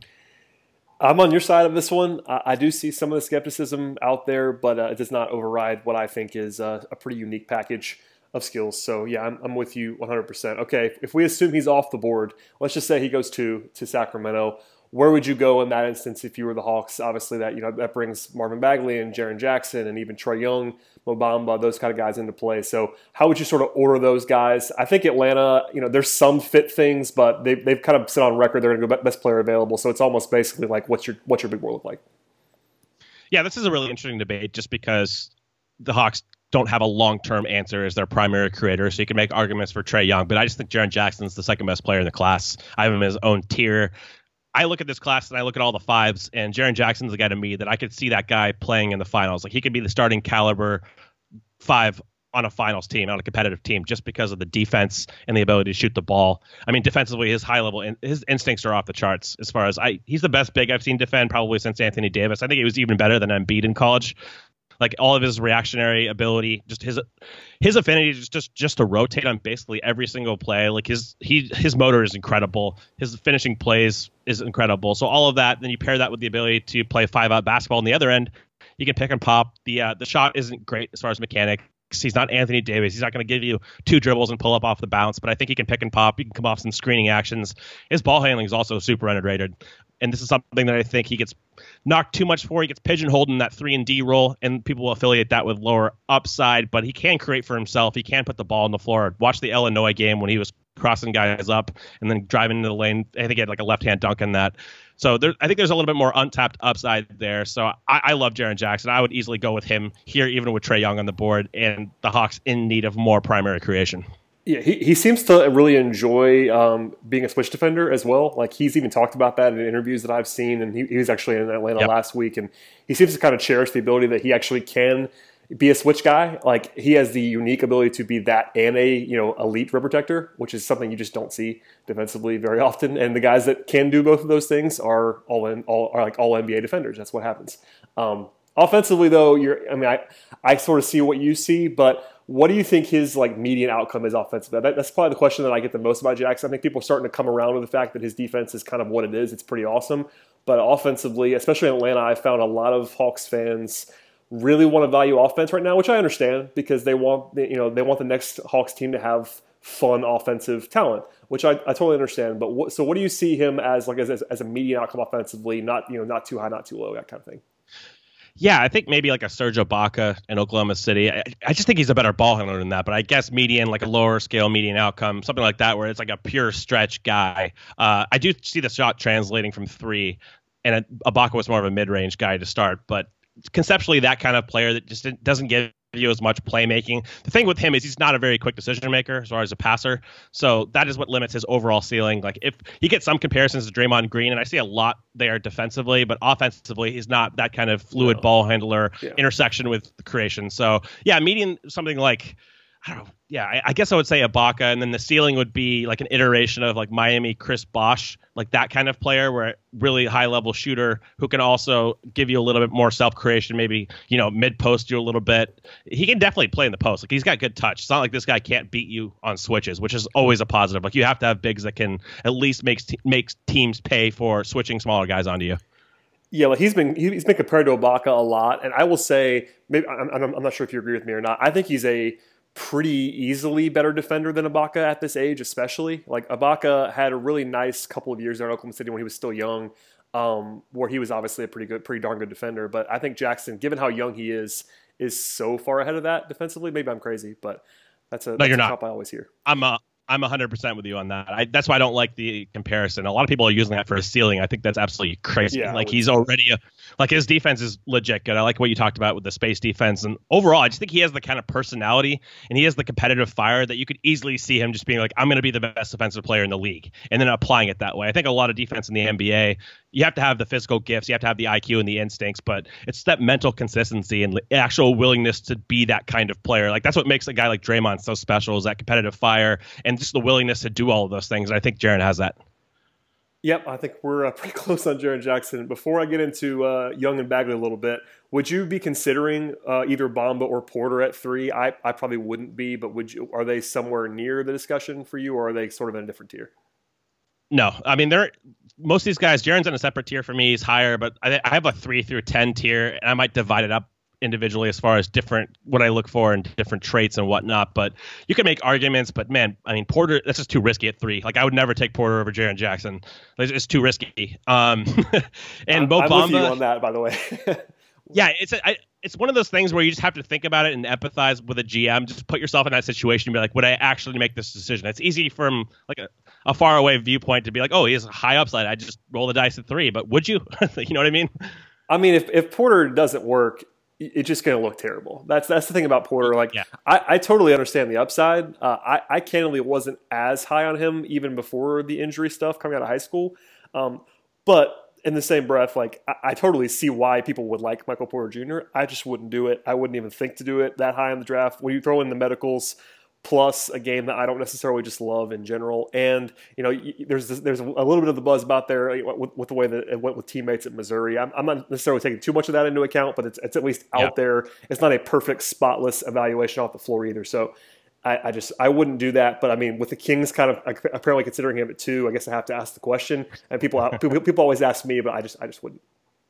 I'm on your side of this one. I, I do see some of the skepticism out there, but uh, it does not override what I think is uh, a pretty unique package of skills. So, yeah, I'm, I'm with you one hundred percent. Okay, if we assume he's off the board, let's just say he goes to to Sacramento. Where would you go in that instance if you were the Hawks? Obviously, that you know that brings Marvin Bagley and Jaren Jackson and even Trae Young, Mo Bamba, those kind of guys into play. So how would you sort of order those guys? I think Atlanta, you know, there's some fit things, but they've, they've kind of set on record they're going to go best player available. So it's almost basically like what's your what's your big board look like? Yeah, this is a really interesting debate just because the Hawks don't have a long-term answer as their primary creator, so you can make arguments for Trae Young. But I just think Jaren Jackson's the second best player in the class. I have him in his own tier. I look at this class and I look at all the fives, and Jaren Jackson's the guy to me that I could see that guy playing in the finals. Like he could be the starting caliber five on a finals team, on a competitive team, just because of the defense and the ability to shoot the ball. I mean, defensively, his high level, in, his instincts are off the charts. As far as I, he's the best big I've seen defend probably since Anthony Davis. I think he was even better than Embiid in college. Like all of his reactionary ability, just his his affinity just just just to rotate on basically every single play. Like his he his motor is incredible. His finishing plays is incredible. So all of that, then you pair that with the ability to play five out basketball on the other end. He can pick and pop. The uh, the shot isn't great as far as mechanics. He's not Anthony Davis. He's not going to give you two dribbles and pull up off the bounce, but I think he can pick and pop. He can come off some screening actions. His ball handling is also super underrated. And this is something that I think he gets knocked too much for. He gets pigeonholed in that three and D role, and people will affiliate that with lower upside, but he can create for himself. He can put the ball on the floor. Watch the Illinois game when he was crossing guys up and then driving into the lane. I think he had like a left-hand dunk in that. So there, I think there's a little bit more untapped upside there. So I, I love Jaren Jackson. I would easily go with him here, even with Trae Young on the board, and the Hawks in need of more primary creation. Yeah, he, he seems to really enjoy um, being a switch defender as well. Like he's even talked about that in interviews that I've seen, and he, he was actually in Atlanta yep. last week, and he seems to kind of cherish the ability that he actually can, be a switch guy. Like he has the unique ability to be that and a you know elite rim protector, which is something you just don't see defensively very often. And the guys that can do both of those things are all in all are like all N B A defenders. That's what happens. Um, offensively, though, you're I mean I I sort of see what you see, but what do you think his like median outcome is offensively? That, that's probably the question that I get the most about Jackson. I think people are starting to come around with the fact that his defense is kind of what it is. It's pretty awesome. But offensively, especially in Atlanta, I found a lot of Hawks fans really want to value offense right now, which I understand because they want you know they want the next Hawks team to have fun offensive talent, which I, I totally understand. But what, so what do you see him as like as, as a median outcome offensively? Not you know not too high, not too low, that kind of thing. Yeah, I think maybe like a Serge Ibaka in Oklahoma City. I, I just think he's a better ball handler than that. But I guess median, like a lower scale median outcome, something like that, where it's like a pure stretch guy. Uh, I do see the shot translating from three, and Ibaka was more of a mid range guy to start. But conceptually, that kind of player that just doesn't give you as much playmaking. The thing with him is he's not a very quick decision maker as far as a passer. So that is what limits his overall ceiling. Like if you get some comparisons to Draymond Green, and I see a lot there defensively, but offensively, he's not that kind of fluid no. ball handler yeah. intersection with creation. So yeah, median something like, I don't know. Yeah, I, I guess I would say Ibaka, and then the ceiling would be like an iteration of like Miami Chris Bosh, like that kind of player, where really high level shooter who can also give you a little bit more self creation, maybe you know mid post you a little bit. He can definitely play in the post. Like he's got good touch. It's not like this guy can't beat you on switches, which is always a positive. Like you have to have bigs that can at least make makes teams pay for switching smaller guys onto you. Yeah, like he's been he's been compared to Ibaka a lot, and I will say maybe I'm, I'm not sure if you agree with me or not. I think he's a pretty easily better defender than Ibaka at this age, especially. Like Ibaka had a really nice couple of years there in Oklahoma City when he was still young, um, where he was obviously a pretty good, pretty darn good defender. But I think Jackson, given how young he is, is so far ahead of that defensively. Maybe I'm crazy, but that's a, no, that's you're a not. top I always hear. I'm a I'm one hundred percent with you on that. I, that's why I don't like the comparison. A lot of people are using that for a ceiling. I think that's absolutely crazy. Yeah, like he's already a, like his defense is legit good. I like what you talked about with the space defense. And overall, I just think he has the kind of personality and he has the competitive fire that you could easily see him just being like, I'm going to be the best defensive player in the league. And then applying it that way. I think a lot of defense in the N B A, you have to have the physical gifts, you have to have the I Q and the instincts, but it's that mental consistency and actual willingness to be that kind of player. Like that's what makes a guy like Draymond so special, is that competitive fire and just the willingness to do all of those things. And I think Jaren has that. Yep, I think we're uh, pretty close on Jaren Jackson. Before I get into uh, Young and Bagley a little bit, would you be considering uh, either Bamba or Porter at three? I, I probably wouldn't be, but would you? Are they somewhere near the discussion for you, or are they sort of in a different tier? No, I mean they're most of these guys. Jaren's in a separate tier for me. He's higher, but I, I have a three through ten tier, and I might divide it up individually as far as different what I look for and different traits and whatnot. But you can make arguments. But man, I mean Porter, that's just too risky at three. Like I would never take Porter over Jaren Jackson. It's, it's too risky. Um, and Mo I'm Bamba, with you on that, by the way. yeah, it's a, I, it's one of those things where you just have to think about it and empathize with a G M. Just put yourself in that situation and be like, would I actually make this decision? It's easy from like a, a far away viewpoint to be like, oh, he has a high upside. I just roll the dice at three. But would you? You know what I mean? I mean, if, if Porter doesn't work, it's just going to look terrible. That's that's the thing about Porter. Like, yeah. I, I totally understand the upside. Uh, I, I candidly wasn't as high on him even before the injury stuff coming out of high school. Um, but in the same breath, like I, I totally see why people would like Michael Porter Junior I just wouldn't do it. I wouldn't even think to do it that high in the draft. When you throw in the medicals, plus a game that I don't necessarily just love in general. And, you know, there's this, there's a little bit of the buzz about there with, with the way that it went with teammates at Missouri. I'm, I'm not necessarily taking too much of that into account, but it's it's at least out yeah. there. It's not a perfect spotless evaluation off the floor either. So I, I just I wouldn't do that. But I mean, with the Kings kind of apparently considering him at two, I guess I have to ask the question. And people people, people always ask me, but I just I just wouldn't.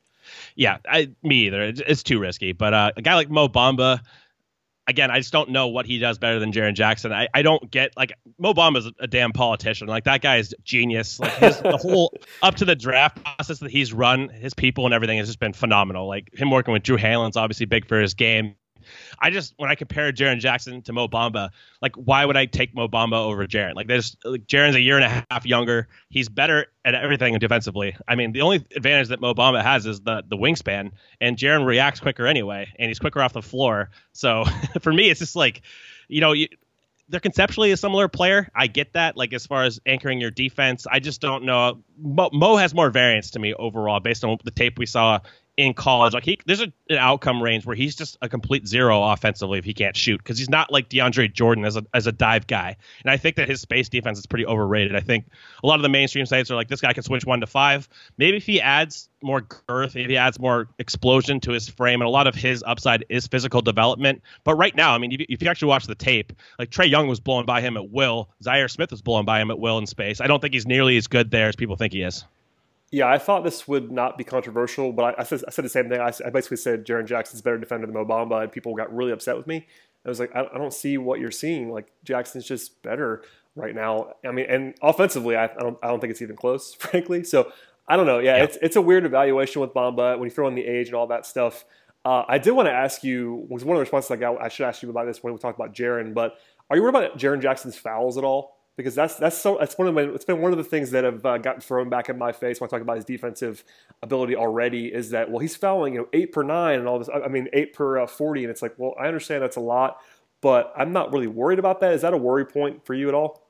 Yeah, I, me either. It's, it's too risky. But uh, a guy like Mo Bamba, again, I just don't know what he does better than Jaren Jackson. I, I don't get, like, Mo Bamba's a damn politician. Like, that guy is genius. Like, his the whole up to the draft process that he's run, his people and everything has just been phenomenal. Like, him working with Drew Halen's obviously big for his game. I just, when I compare Jaren Jackson to Mo Bamba, like, why would I take Mo Bamba over Jaren? Like, there's, like, Jaren's a year and a half younger. He's better at everything defensively. I mean, the only advantage that Mo Bamba has is the the wingspan, and Jaren reacts quicker anyway, and he's quicker off the floor. So for me, it's just like, you know, you, they're conceptually a similar player. I get that, like, as far as anchoring your defense. I just don't know. Mo, Mo has more variance to me overall based on the tape we saw in college. Like he, there's a, an outcome range where he's just a complete zero offensively if he can't shoot, because he's not like DeAndre Jordan as a as a dive guy. And I think that his space defense is pretty overrated. I think a lot of the mainstream sites are like, this guy can switch one to five. Maybe if he adds more girth, if he adds more explosion to his frame, and a lot of his upside is physical development. But right now, I mean, if you, if you actually watch the tape, like Trae Young was blowing by him at will. Zaire Smith was blowing by him at will in space. I don't think he's nearly as good there as people think he is. Yeah, I thought this would not be controversial, but I, I, said, I said the same thing. I, I basically said Jaren Jackson's a better defender than Mo Bamba, and people got really upset with me. I was like, I, I don't see what you're seeing. Like, Jackson's just better right now. I mean, and offensively, I, I don't I don't think it's even close, frankly. So, I don't know. Yeah, yeah. it's it's a weird evaluation with Bamba when you throw in the age and all that stuff. Uh, I did want to ask you, was one of the responses I got, I should ask you about this when we talk about Jaren, but are you worried about Jaren Jackson's fouls at all? Because that's that's so that's one of my it's been one of the things that have uh, gotten thrown back in my face when I talk about his defensive ability already, is that, well, he's fouling, you know, eight per nine and all this. I mean, eight per uh, forty, and it's like, well, I understand that's a lot, but I'm not really worried about that. Is that a worry point for you at all?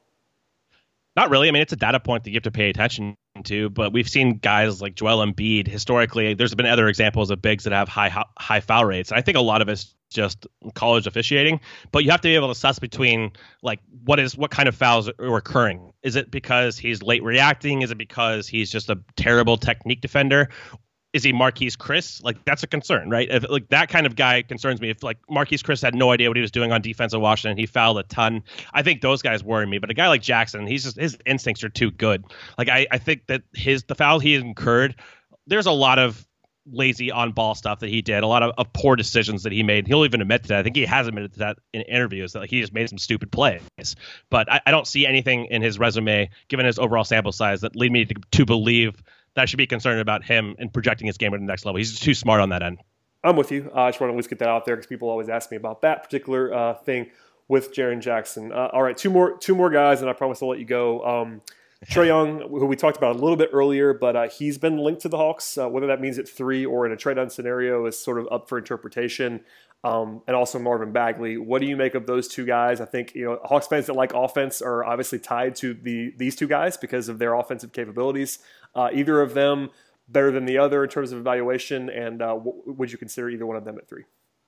Not really. I mean, it's a data point that you have to pay attention to, but we've seen guys like Joel Embiid historically. There's been other examples of bigs that have high high foul rates. And I think a lot of it's just college officiating, but you have to be able to suss between like what is what kind of fouls are occurring. Is it because he's late reacting? Is it because he's just a terrible technique defender? Is he Marquise Chris? Like, that's a concern, right? If like that kind of guy concerns me. If like Marquise Chris had no idea what he was doing on defense in Washington, he fouled a ton. I think those guys worry me. But a guy like Jackson, he's just his instincts are too good. Like I, I think that his the foul he incurred, there's a lot of lazy on ball stuff that he did, a lot of, of poor decisions that he made. He'll even admit to that. I think he has admitted to that in interviews, that like, he just made some stupid plays. But I, I don't see anything in his resume, given his overall sample size, that lead me to, to believe that I should be concerned about him and projecting his game to the next level. He's just too smart on that end. I'm with you. Uh, I just want to at least get that out there because people always ask me about that particular uh, thing with Jaren Jackson. Uh, all right, two more two more guys, and I promise I'll let you go. Um, Trae Young, who we talked about a little bit earlier, but uh, he's been linked to the Hawks. Uh, whether that means at three or in a trade-down scenario is sort of up for interpretation. Um, and also Marvin Bagley. What do you make of those two guys? I think, you know, Hawks fans that like offense are obviously tied to the these two guys because of their offensive capabilities. Uh, either of them better than the other in terms of evaluation, and uh, w- would you consider either one of them at three?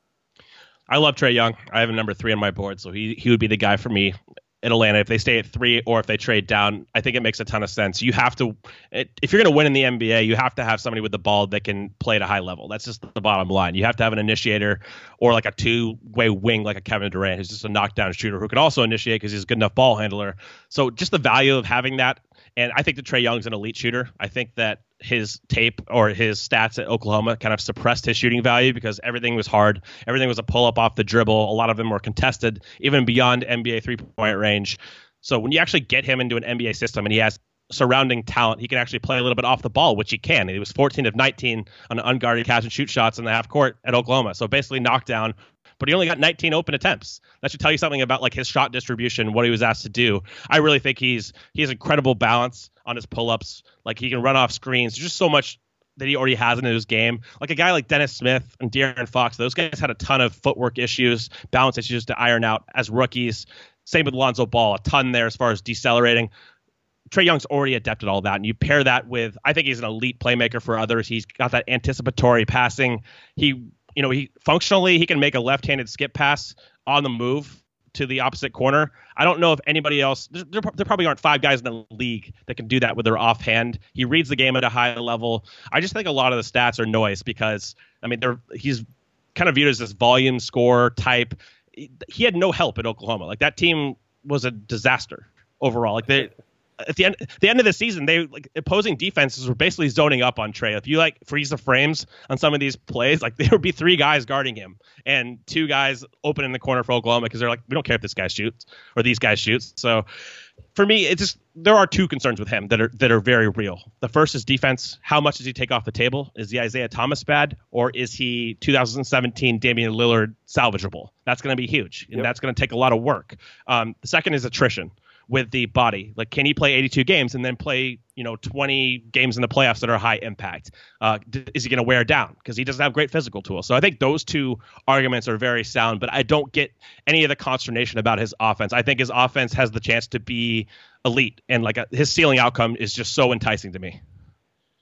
I love Trae Young. I have him number three on my board, so he he would be the guy for me in Atlanta. If they stay at three or if they trade down, I think it makes a ton of sense. You have to, if you're going to win in the N B A, you have to have somebody with the ball that can play at a high level. That's just the bottom line. You have to have an initiator or like a two-way wing like a Kevin Durant, who's just a knockdown shooter who can also initiate because he's a good enough ball handler. So just the value of having that. And I think that Trae Young's an elite shooter. I think that his tape or his stats at Oklahoma kind of suppressed his shooting value because everything was hard. Everything was a pull-up off the dribble. A lot of them were contested, even beyond N B A three-point range. So when you actually get him into an N B A system and he has surrounding talent, he can actually play a little bit off the ball, which he can. He was fourteen of nineteen on unguarded catch and shoot shots in the half court at Oklahoma. So basically knockdown. But he only got nineteen open attempts. That should tell you something about like his shot distribution, what he was asked to do. I really think he's he has incredible balance on his pull-ups. Like he can run off screens. There's just so much that he already has in his game. Like a guy like Dennis Smith and De'Aaron Fox, those guys had a ton of footwork issues, balance issues to iron out as rookies. Same with Lonzo Ball, a ton there as far as decelerating. Trae Young's already adept at all that, and you pair that with, I think he's an elite playmaker for others. He's got that anticipatory passing. He You know, he functionally, he can make a left-handed skip pass on the move to the opposite corner. I don't know if anybody else, there, there probably aren't five guys in the league that can do that with their offhand. He reads the game at a high level. I just think a lot of the stats are noise because, I mean, they're, he's kind of viewed as this volume scorer type. He had no help at Oklahoma. Like that team was a disaster overall. Like they, At the end, at the end of the season, they like opposing defenses were basically zoning up on Trae. If you like freeze the frames on some of these plays, like there would be three guys guarding him and two guys open in the corner for Oklahoma because they're like, we don't care if this guy shoots or these guys shoots. So for me, it's just there are two concerns with him that are that are very real. The first is defense. How much does he take off the table? Is he Isaiah Thomas bad, or is he two thousand seventeen Damian Lillard salvageable? That's going to be huge, and yep. That's going to take a lot of work. Um, the second is attrition with the body. Like, can he play eighty-two games and then play, you know, twenty games in the playoffs that are high impact? Uh, d- is he going to wear down? Because he doesn't have great physical tools. So I think those two arguments are very sound, but I don't get any of the consternation about his offense. I think his offense has the chance to be elite, and like a, his ceiling outcome is just so enticing to me.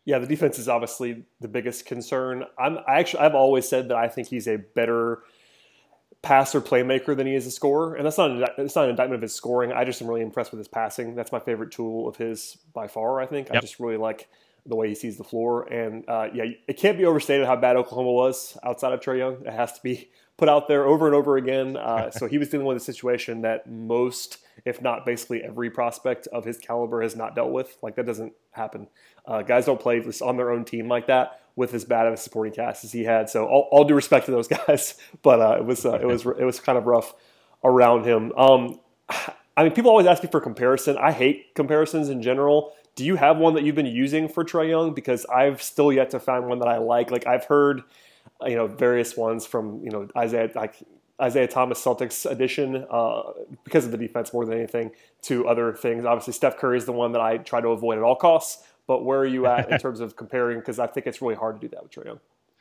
Yeah, the defense is obviously the biggest concern. I'm I actually I've always said that I think he's a better passer playmaker than he is a scorer, and that's not an, it's not an indictment of his scoring. I just am really impressed with his passing. That's my favorite tool of his by far. I think yep. I just really like the way he sees the floor, and uh, yeah, it can't be overstated how bad Oklahoma was outside of Trae Young. It has to be put out there over and over again. Uh, so he was dealing with a situation that most, if not basically every prospect of his caliber has not dealt with. Like that doesn't happen. Uh, guys don't play on their own team like that with as bad of a supporting cast as he had. So all, all due respect to those guys, but uh, it was uh, it was it was kind of rough around him. Um, I mean, people always ask me for comparison. I hate comparisons in general. Do you have one that you've been using for Trae Young? Because I've still yet to find one that I like. Like I've heard, you know, various ones from, you know, Isaiah, like Isaiah Thomas Celtics edition, uh, because of the defense more than anything, to other things. Obviously, Steph Curry is the one that I try to avoid at all costs. But where are you at in terms of comparing? Because I think it's really hard to do that with Trae Young.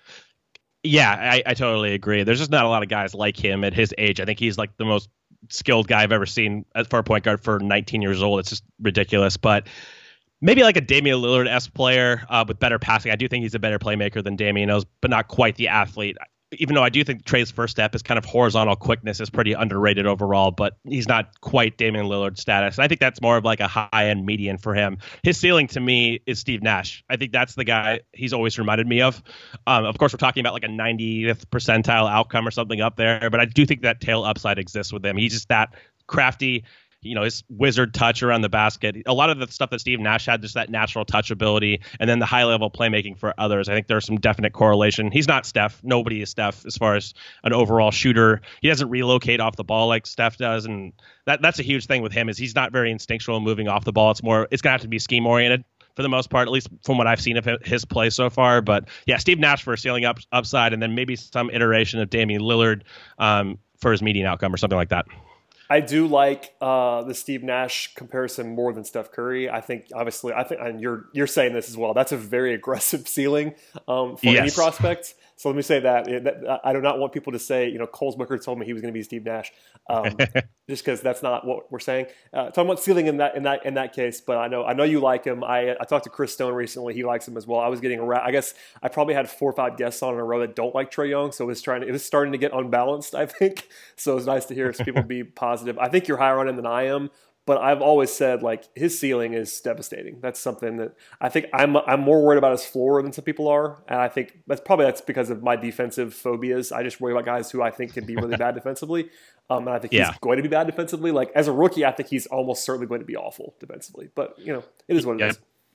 Yeah, I, I totally agree. There's just not a lot of guys like him at his age. I think he's like the most skilled guy I've ever seen for a point guard for nineteen years old. It's just ridiculous. But maybe like a Damian Lillard-esque player uh, with better passing. I do think he's a better playmaker than Damian is, but not quite the athlete. Even though I do think Trae's first step is kind of horizontal quickness is pretty underrated overall, but he's not quite Damian Lillard status. And I think that's more of like a high-end median for him. His ceiling to me is Steve Nash. I think that's the guy he's always reminded me of. Um, of course, we're talking about like a ninetieth percentile outcome or something up there, but I do think that tail upside exists with him. He's just that crafty. You know, his wizard touch around the basket. A lot of the stuff that Steve Nash had, just that natural touch ability, and then the high-level playmaking for others. I think there's some definite correlation. He's not Steph. Nobody is Steph as far as an overall shooter. He doesn't relocate off the ball like Steph does, and that that's a huge thing with him is he's not very instinctual moving off the ball. It's more, it's going to have to be scheme-oriented for the most part, at least from what I've seen of his play so far. But, yeah, Steve Nash for a ceiling up, upside, and then maybe some iteration of Damian Lillard um, for his median outcome or something like that. I do like uh, the Steve Nash comparison more than Steph Curry. I think, obviously, I think, and you're you're saying this as well. That's a very aggressive ceiling um, for yes. any prospect. So let me say that. that. I do not want people to say, you know, Coles Booker told me he was going to be Steve Nash, um, just because that's not what we're saying. Uh, talking about ceiling in that in that in that case, but I know I know you like him. I I talked to Chris Stone recently. He likes him as well. I was getting around. I guess I probably had four or five guests on in a row that don't like Trae Young, so it was trying. To, it was starting to get unbalanced, I think. So it's nice to hear some people be positive. I think you're higher on him than I am. But I've always said, like, his ceiling is devastating. That's something that I think I'm I'm more worried about his floor than some people are. And I think that's probably that's because of my defensive phobias. I just worry about guys who I think can be really bad defensively. Um, and I think yeah. he's going to be bad defensively. Like, as a rookie, I think he's almost certainly going to be awful defensively. But, you know, it is what it yeah. is.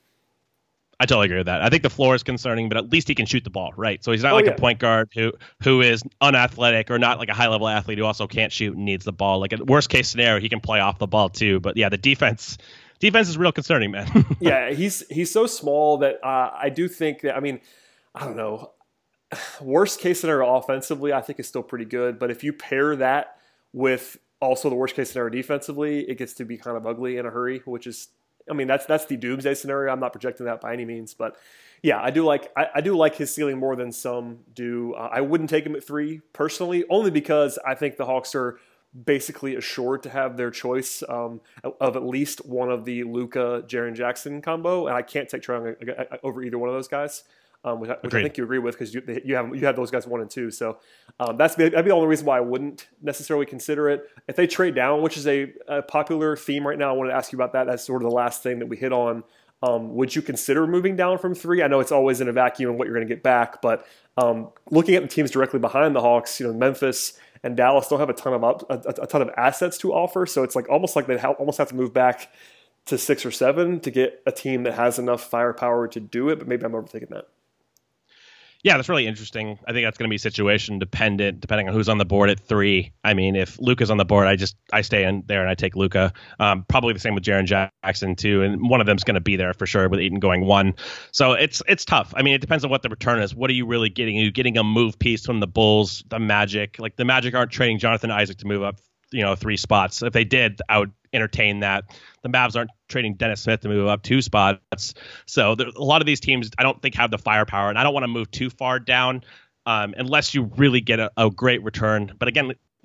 I totally agree with that. I think the floor is concerning, but at least he can shoot the ball, right? So he's not oh, like yeah. a point guard who who is unathletic or not like a high-level athlete who also can't shoot and needs the ball. Like, a worst-case scenario, he can play off the ball too. But, yeah, the defense defense is real concerning, man. yeah, he's he's so small that uh, I do think that, I mean, I don't know. Worst-case scenario offensively, I think is still pretty good. But if you pair that with also the worst-case scenario defensively, it gets to be kind of ugly in a hurry, which is – I mean, that's that's the doomsday scenario. I'm not projecting that by any means, but yeah, I do like I, I do like his ceiling more than some do. Uh, I wouldn't take him at three personally, only because I think the Hawks are basically assured to have their choice um, of at least one of the Luka Jaren Jackson combo, and I can't take Trae Young over either one of those guys. Um, which, I, which I think you agree with because you you have you have those guys one and two. So um, that's that'd be the only reason why I wouldn't necessarily consider it. If they trade down, which is a, a popular theme right now, I want to ask you about that. That's sort of the last thing that we hit on. Um, would you consider moving down from three? I know it's always in a vacuum and what you're going to get back, but um, looking at the teams directly behind the Hawks, you know, Memphis and Dallas don't have a ton of up, a, a ton of assets to offer. So it's like almost like they ha- almost have to move back to six or seven to get a team that has enough firepower to do it. But maybe I'm overthinking that. Yeah, that's really interesting. I think that's going to be situation dependent, depending on who's on the board at three. I mean, if Luka's on the board, I just I stay in there and I take Luka. Um, probably the same with Jaren Jackson too, and one of them's going to be there for sure with Ayton going one. So it's it's tough. I mean, it depends on what the return is. What are you really getting? Are you getting a move piece from the Bulls, the Magic? Like the Magic aren't trading Jonathan Isaac to move up, you know, three spots. If they did, I would entertain that. The Mavs aren't trading Dennis Smith to move up two spots. So there, a lot of these teams, I don't think have the firepower, and I don't want to move too far down um, unless you really get a, a great return. But again,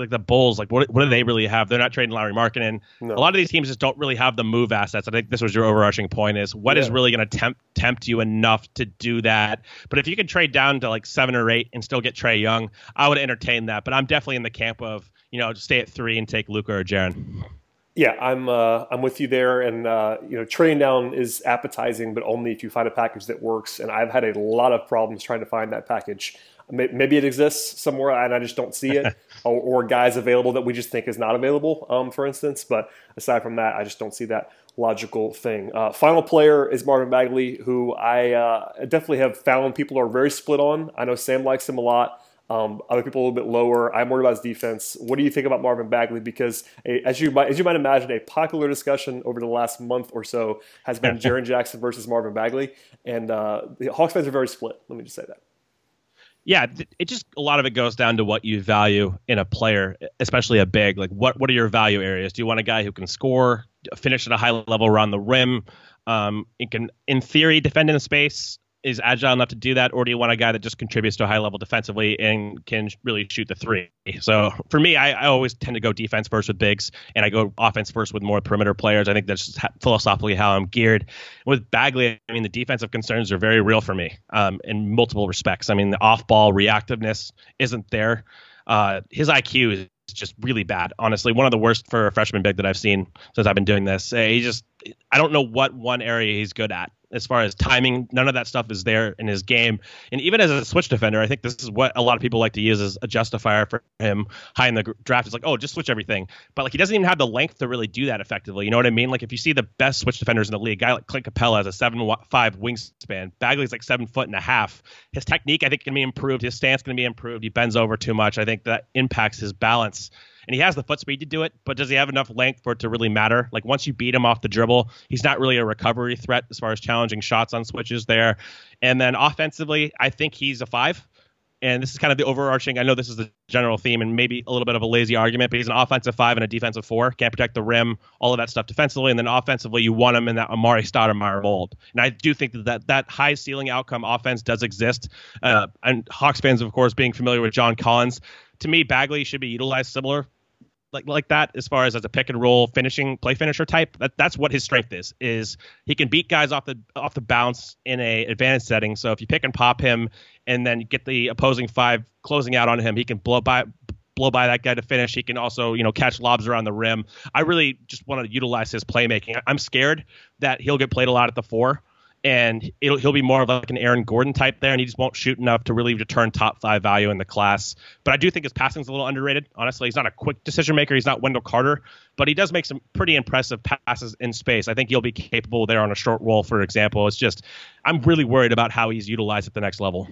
like the Bulls, like what what do they really have? They're not trading Lauri Markkanen. No. A lot of these teams just don't really have the move assets. I think this was your overarching point: is what yeah. is really going to tempt tempt you enough to do that. But if you can trade down to like seven or eight and still get Trae Young, I would entertain that. But I'm definitely in the camp of, you know, stay at three and take Luka or Jaren. Yeah, I'm uh, I'm with you there, and uh, you know, trading down is appetizing, but only if you find a package that works. And I've had a lot of problems trying to find that package. Maybe it exists somewhere and I just don't see it, or, or guys available that we just think is not available, um, for instance. But aside from that, I just don't see that logical thing. Uh, final player is Marvin Bagley, who I uh, definitely have found people are very split on. I know Sam likes him a lot. Um, other people a little bit lower. I'm worried about his defense. What do you think about Marvin Bagley? Because a, as you might as you might imagine, a popular discussion over the last month or so has been Jaren Jackson versus Marvin Bagley, and uh, the Hawks fans are very split. Let me just say that. Yeah, it just a lot of it goes down to what you value in a player, especially a big. Like, what what are your value areas? Do you want a guy who can score, finish at a high level around the rim, um, it can, in theory, defend in space, is agile enough to do that, or do you want a guy that just contributes to a high level defensively and can really shoot the three? So for me, I, I always tend to go defense first with bigs, and I go offense first with more perimeter players. I think that's just philosophically how I'm geared. With Bagley, I mean, the defensive concerns are very real for me um, in multiple respects. I mean, the off-ball reactiveness isn't there. Uh, his I Q is just really bad, honestly. One of the worst for a freshman big that I've seen since I've been doing this. He just, I don't know what one area he's good at. As far as timing, none of that stuff is there in his game. And even as a switch defender, I think this is what a lot of people like to use as a justifier for him high in the draft. It's like, oh, just switch everything. But like, he doesn't even have the length to really do that effectively. You know what I mean? Like, if you see the best switch defenders in the league, a guy like Clint Capella has a seven five wingspan. Bagley's like seven foot and a half. His technique, I think, can be improved. His stance can be improved. He bends over too much. I think that impacts his balance. And he has the foot speed to do it, but does he have enough length for it to really matter? Like, once you beat him off the dribble, he's not really a recovery threat as far as challenging shots on switches there. And then offensively, I think he's a five. And this is kind of the overarching, I know this is the general theme and maybe a little bit of a lazy argument, but he's an offensive five and a defensive four. Can't protect the rim, all of that stuff defensively. And then offensively, you want him in that Amari Stoudemire mold. And I do think that that, that high ceiling outcome offense does exist. Uh, and Hawks fans, of course, being familiar with John Collins, to me, Bagley should be utilized similar like like that as far as as a pick and roll finishing play finisher type. That that's what his strength is. Is he can beat guys off the off the bounce in a advanced setting. So if you pick and pop him and then get the opposing five closing out on him, he can blow by blow by that guy to finish. He can also, you know, catch lobs around the rim. I really just want to utilize his playmaking. I'm scared that he'll get played a lot at the four. And it'll, he'll be more of like an Aaron Gordon type there, and he just won't shoot enough to really return top five value in the class. But I do think his passing's a little underrated. Honestly, he's not a quick decision maker. He's not Wendell Carter, but he does make some pretty impressive passes in space. I think he'll be capable there on a short roll, for example. It's just, I'm really worried about how he's utilized at the next level.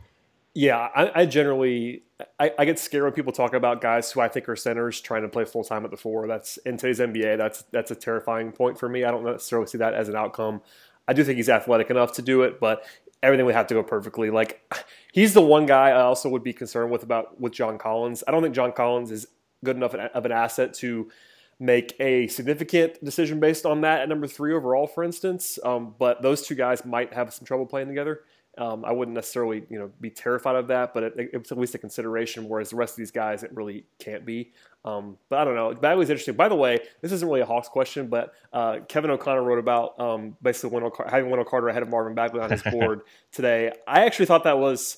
Yeah, I, I generally, I, I get scared when people talk about guys who I think are centers trying to play full time at the four. That's in today's N B A. That's that's a terrifying point for me. I don't necessarily see that as an outcome. I do think he's athletic enough to do it, but everything would have to go perfectly. Like, he's the one guy I also would be concerned with about with John Collins. I don't think John Collins is good enough of an asset to make a significant decision based on that at number three overall, for instance. Um, but those two guys might have some trouble playing together. Um, I wouldn't necessarily, you know, be terrified of that, but it, it's at least a consideration. Whereas the rest of these guys, it really can't be. Um, but I don't know. Bagley's interesting. By the way, this isn't really a Hawks question, but uh, Kevin O'Connor wrote about um, basically Wendell Car- having Wendell Carter ahead of Marvin Bagley on his board today. I actually thought that was.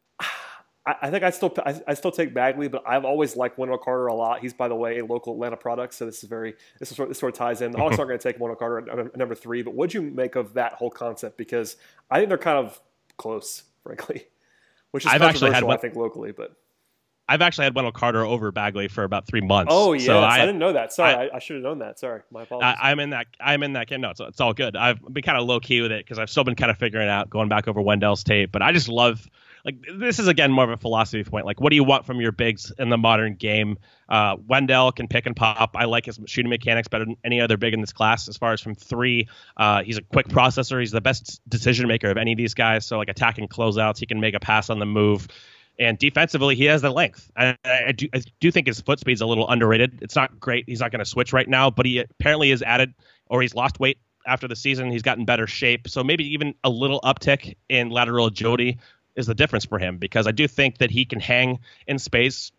I, I think I still I, I still take Bagley, but I've always liked Wendell Carter a lot. He's, by the way, a local Atlanta product, so this is very this is sort, this sort of ties in. The Hawks aren't going to take Wendell Carter at, at number three, but what'd you make of that whole concept? Because I think they're kind of close, frankly, which is I've actually had one, I think locally, but I've actually had Wendell Carter over Bagley for about three months. Oh yeah, so I, I didn't know that. Sorry, I, I should have known that. Sorry, my apologies. I, I'm in that. I'm in that camp. No, it's, it's all good. I've been kind of low key with it because I've still been kind of figuring out, going back over Wendell's tape. But I just love, like, this is again more of a philosophy point. Like, what do you want from your bigs in the modern game? Uh, Wendell can pick and pop. I like his shooting mechanics better than any other big in this class. As far as from three, uh, he's a quick processor. He's the best decision maker of any of these guys. So like attacking closeouts, he can make a pass on the move. And defensively, he has the length. I, I, do, I do think his foot speed's a little underrated. It's not great. He's not going to switch right now, but he apparently has added, or he's lost weight after the season. He's gotten better shape. So maybe even a little uptick in lateral agility is the difference for him, because I do think that he can hang in space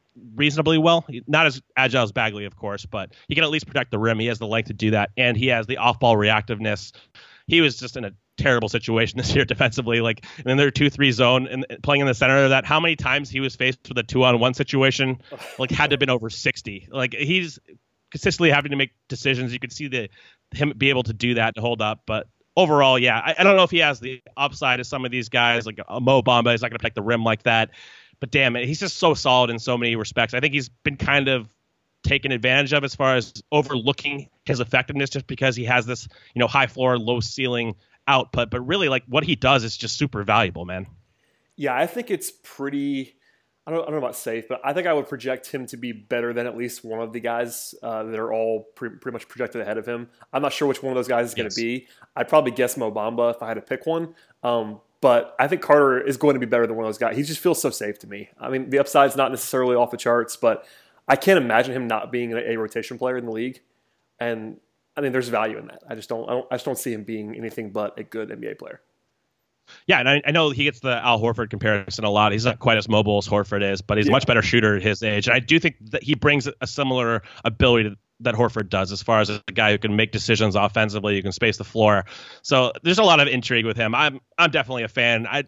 reasonably well. Not as agile as Bagley, of course, but he can at least protect the rim. He has the length to do that, and he has the off-ball reactiveness. He was just in a terrible situation this year defensively. Like, and then their two three zone and playing in the center of that. How many times he was faced with a two on one situation, like had to have been over sixty. Like, he's consistently having to make decisions. You could see the him be able to do that to hold up, but overall, yeah, I, I don't know if he has the upside of some of these guys like a Mo Bamba. He's not going to protect the rim like that, but damn it, he's just so solid in so many respects. I think he's been kind of taken advantage of as far as overlooking his effectiveness just because he has this, you know, high floor, low ceiling output. But really, like, what he does is just super valuable, man. Yeah, I think it's pretty. I don't, I don't know about safe, but I think I would project him to be better than at least one of the guys uh, that are all pre- pretty much projected ahead of him. I'm not sure which one of those guys is going to yes. be. I'd probably guess Mo Bamba if I had to pick one. Um, but I think Carter is going to be better than one of those guys. He just feels so safe to me. I mean, the upside's not necessarily off the charts, but I can't imagine him not being a, a rotation player in the league. And I mean, there's value in that. I just don't, I don't. I just don't see him being anything but a good N B A player. Yeah, and I, I know he gets the Al Horford comparison a lot. He's not quite as mobile as Horford is, but he's yeah. a much better shooter at his age. And I do think that he brings a similar ability to, that Horford does as far as a guy who can make decisions offensively, you can space the floor. So there's a lot of intrigue with him. I'm I'm definitely a fan. I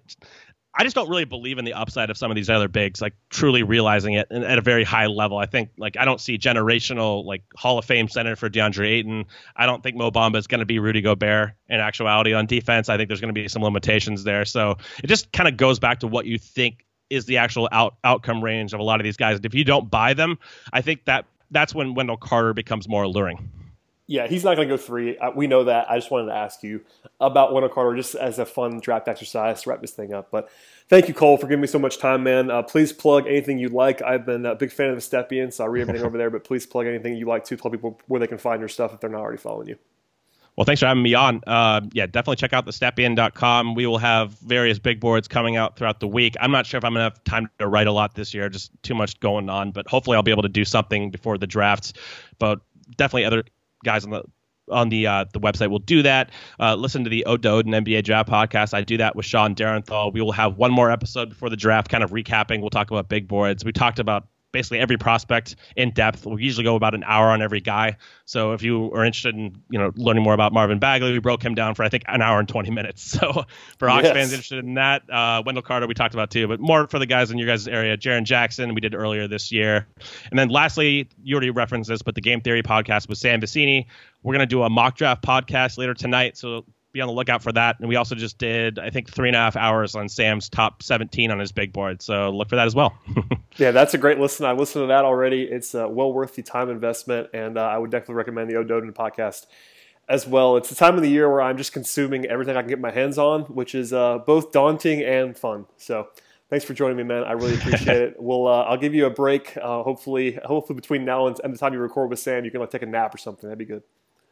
I just don't really believe in the upside of some of these other bigs, like truly realizing it at a very high level. I think, like, I don't see generational, like, Hall of Fame center for DeAndre Ayton. I don't think Mo Bamba is going to be Rudy Gobert in actuality on defense. I think there's going to be some limitations there. So it just kind of goes back to what you think is the actual out, outcome range of a lot of these guys. And if you don't buy them, I think that that's when Wendell Carter becomes more alluring. Yeah, he's not going to go three. We know that. I just wanted to ask you about Wendell Carter just as a fun draft exercise to wrap this thing up. But thank you, Cole, for giving me so much time, man. Uh, please plug anything you like. I've been a big fan of the Stepien, so I read everything over there. But please plug anything you like to tell people where they can find your stuff if they're not already following you. Well, thanks for having me on. Uh, yeah, definitely check out the stepien dot com. We will have various big boards coming out throughout the week. I'm not sure if I'm going to have time to write a lot this year, just too much going on. But hopefully I'll be able to do something before the draft. But definitely other guys on the on the uh, the website will do that. Uh, listen to the O'Dode and N B A Draft podcast. I do that with Sean Darenthal. We will have one more episode before the draft, kind of recapping. We'll talk about big boards. We talked about basically every prospect in depth. We usually go about an hour on every guy. So if you are interested in, you know, learning more about Marvin Bagley, we broke him down for, I think, an hour and twenty minutes. So for Hawks yes. fans interested in that, uh, Wendell Carter, we talked about too, but more for the guys in your guys' area. Jaren Jackson, we did earlier this year. And then lastly, you already referenced this, but the Game Theory podcast with Sam Vecini. We're going to do a mock draft podcast later tonight. So be on the lookout for that. And we also just did, I think, three and a half hours on Sam's top seventeen on his big board. So look for that as well. Yeah, that's a great listen. I listened to that already. It's uh, well worth the time investment. And uh, I would definitely recommend the O'Dode podcast as well. It's the time of the year where I'm just consuming everything I can get my hands on, which is uh, both daunting and fun. So thanks for joining me, man. I really appreciate it. We'll, uh, I'll give you a break. Uh, hopefully, hopefully between now and, and the time you record with Sam, you can like, take a nap or something. That'd be good.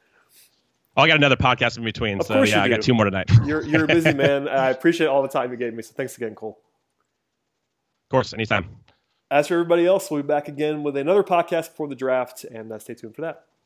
Oh, I got another podcast in between, of so yeah, I got two more tonight. You're you're a busy man. I appreciate all the time you gave me, so thanks again, Cole. Of course, anytime. As for everybody else, we'll be back again with another podcast before the draft, and uh, stay tuned for that.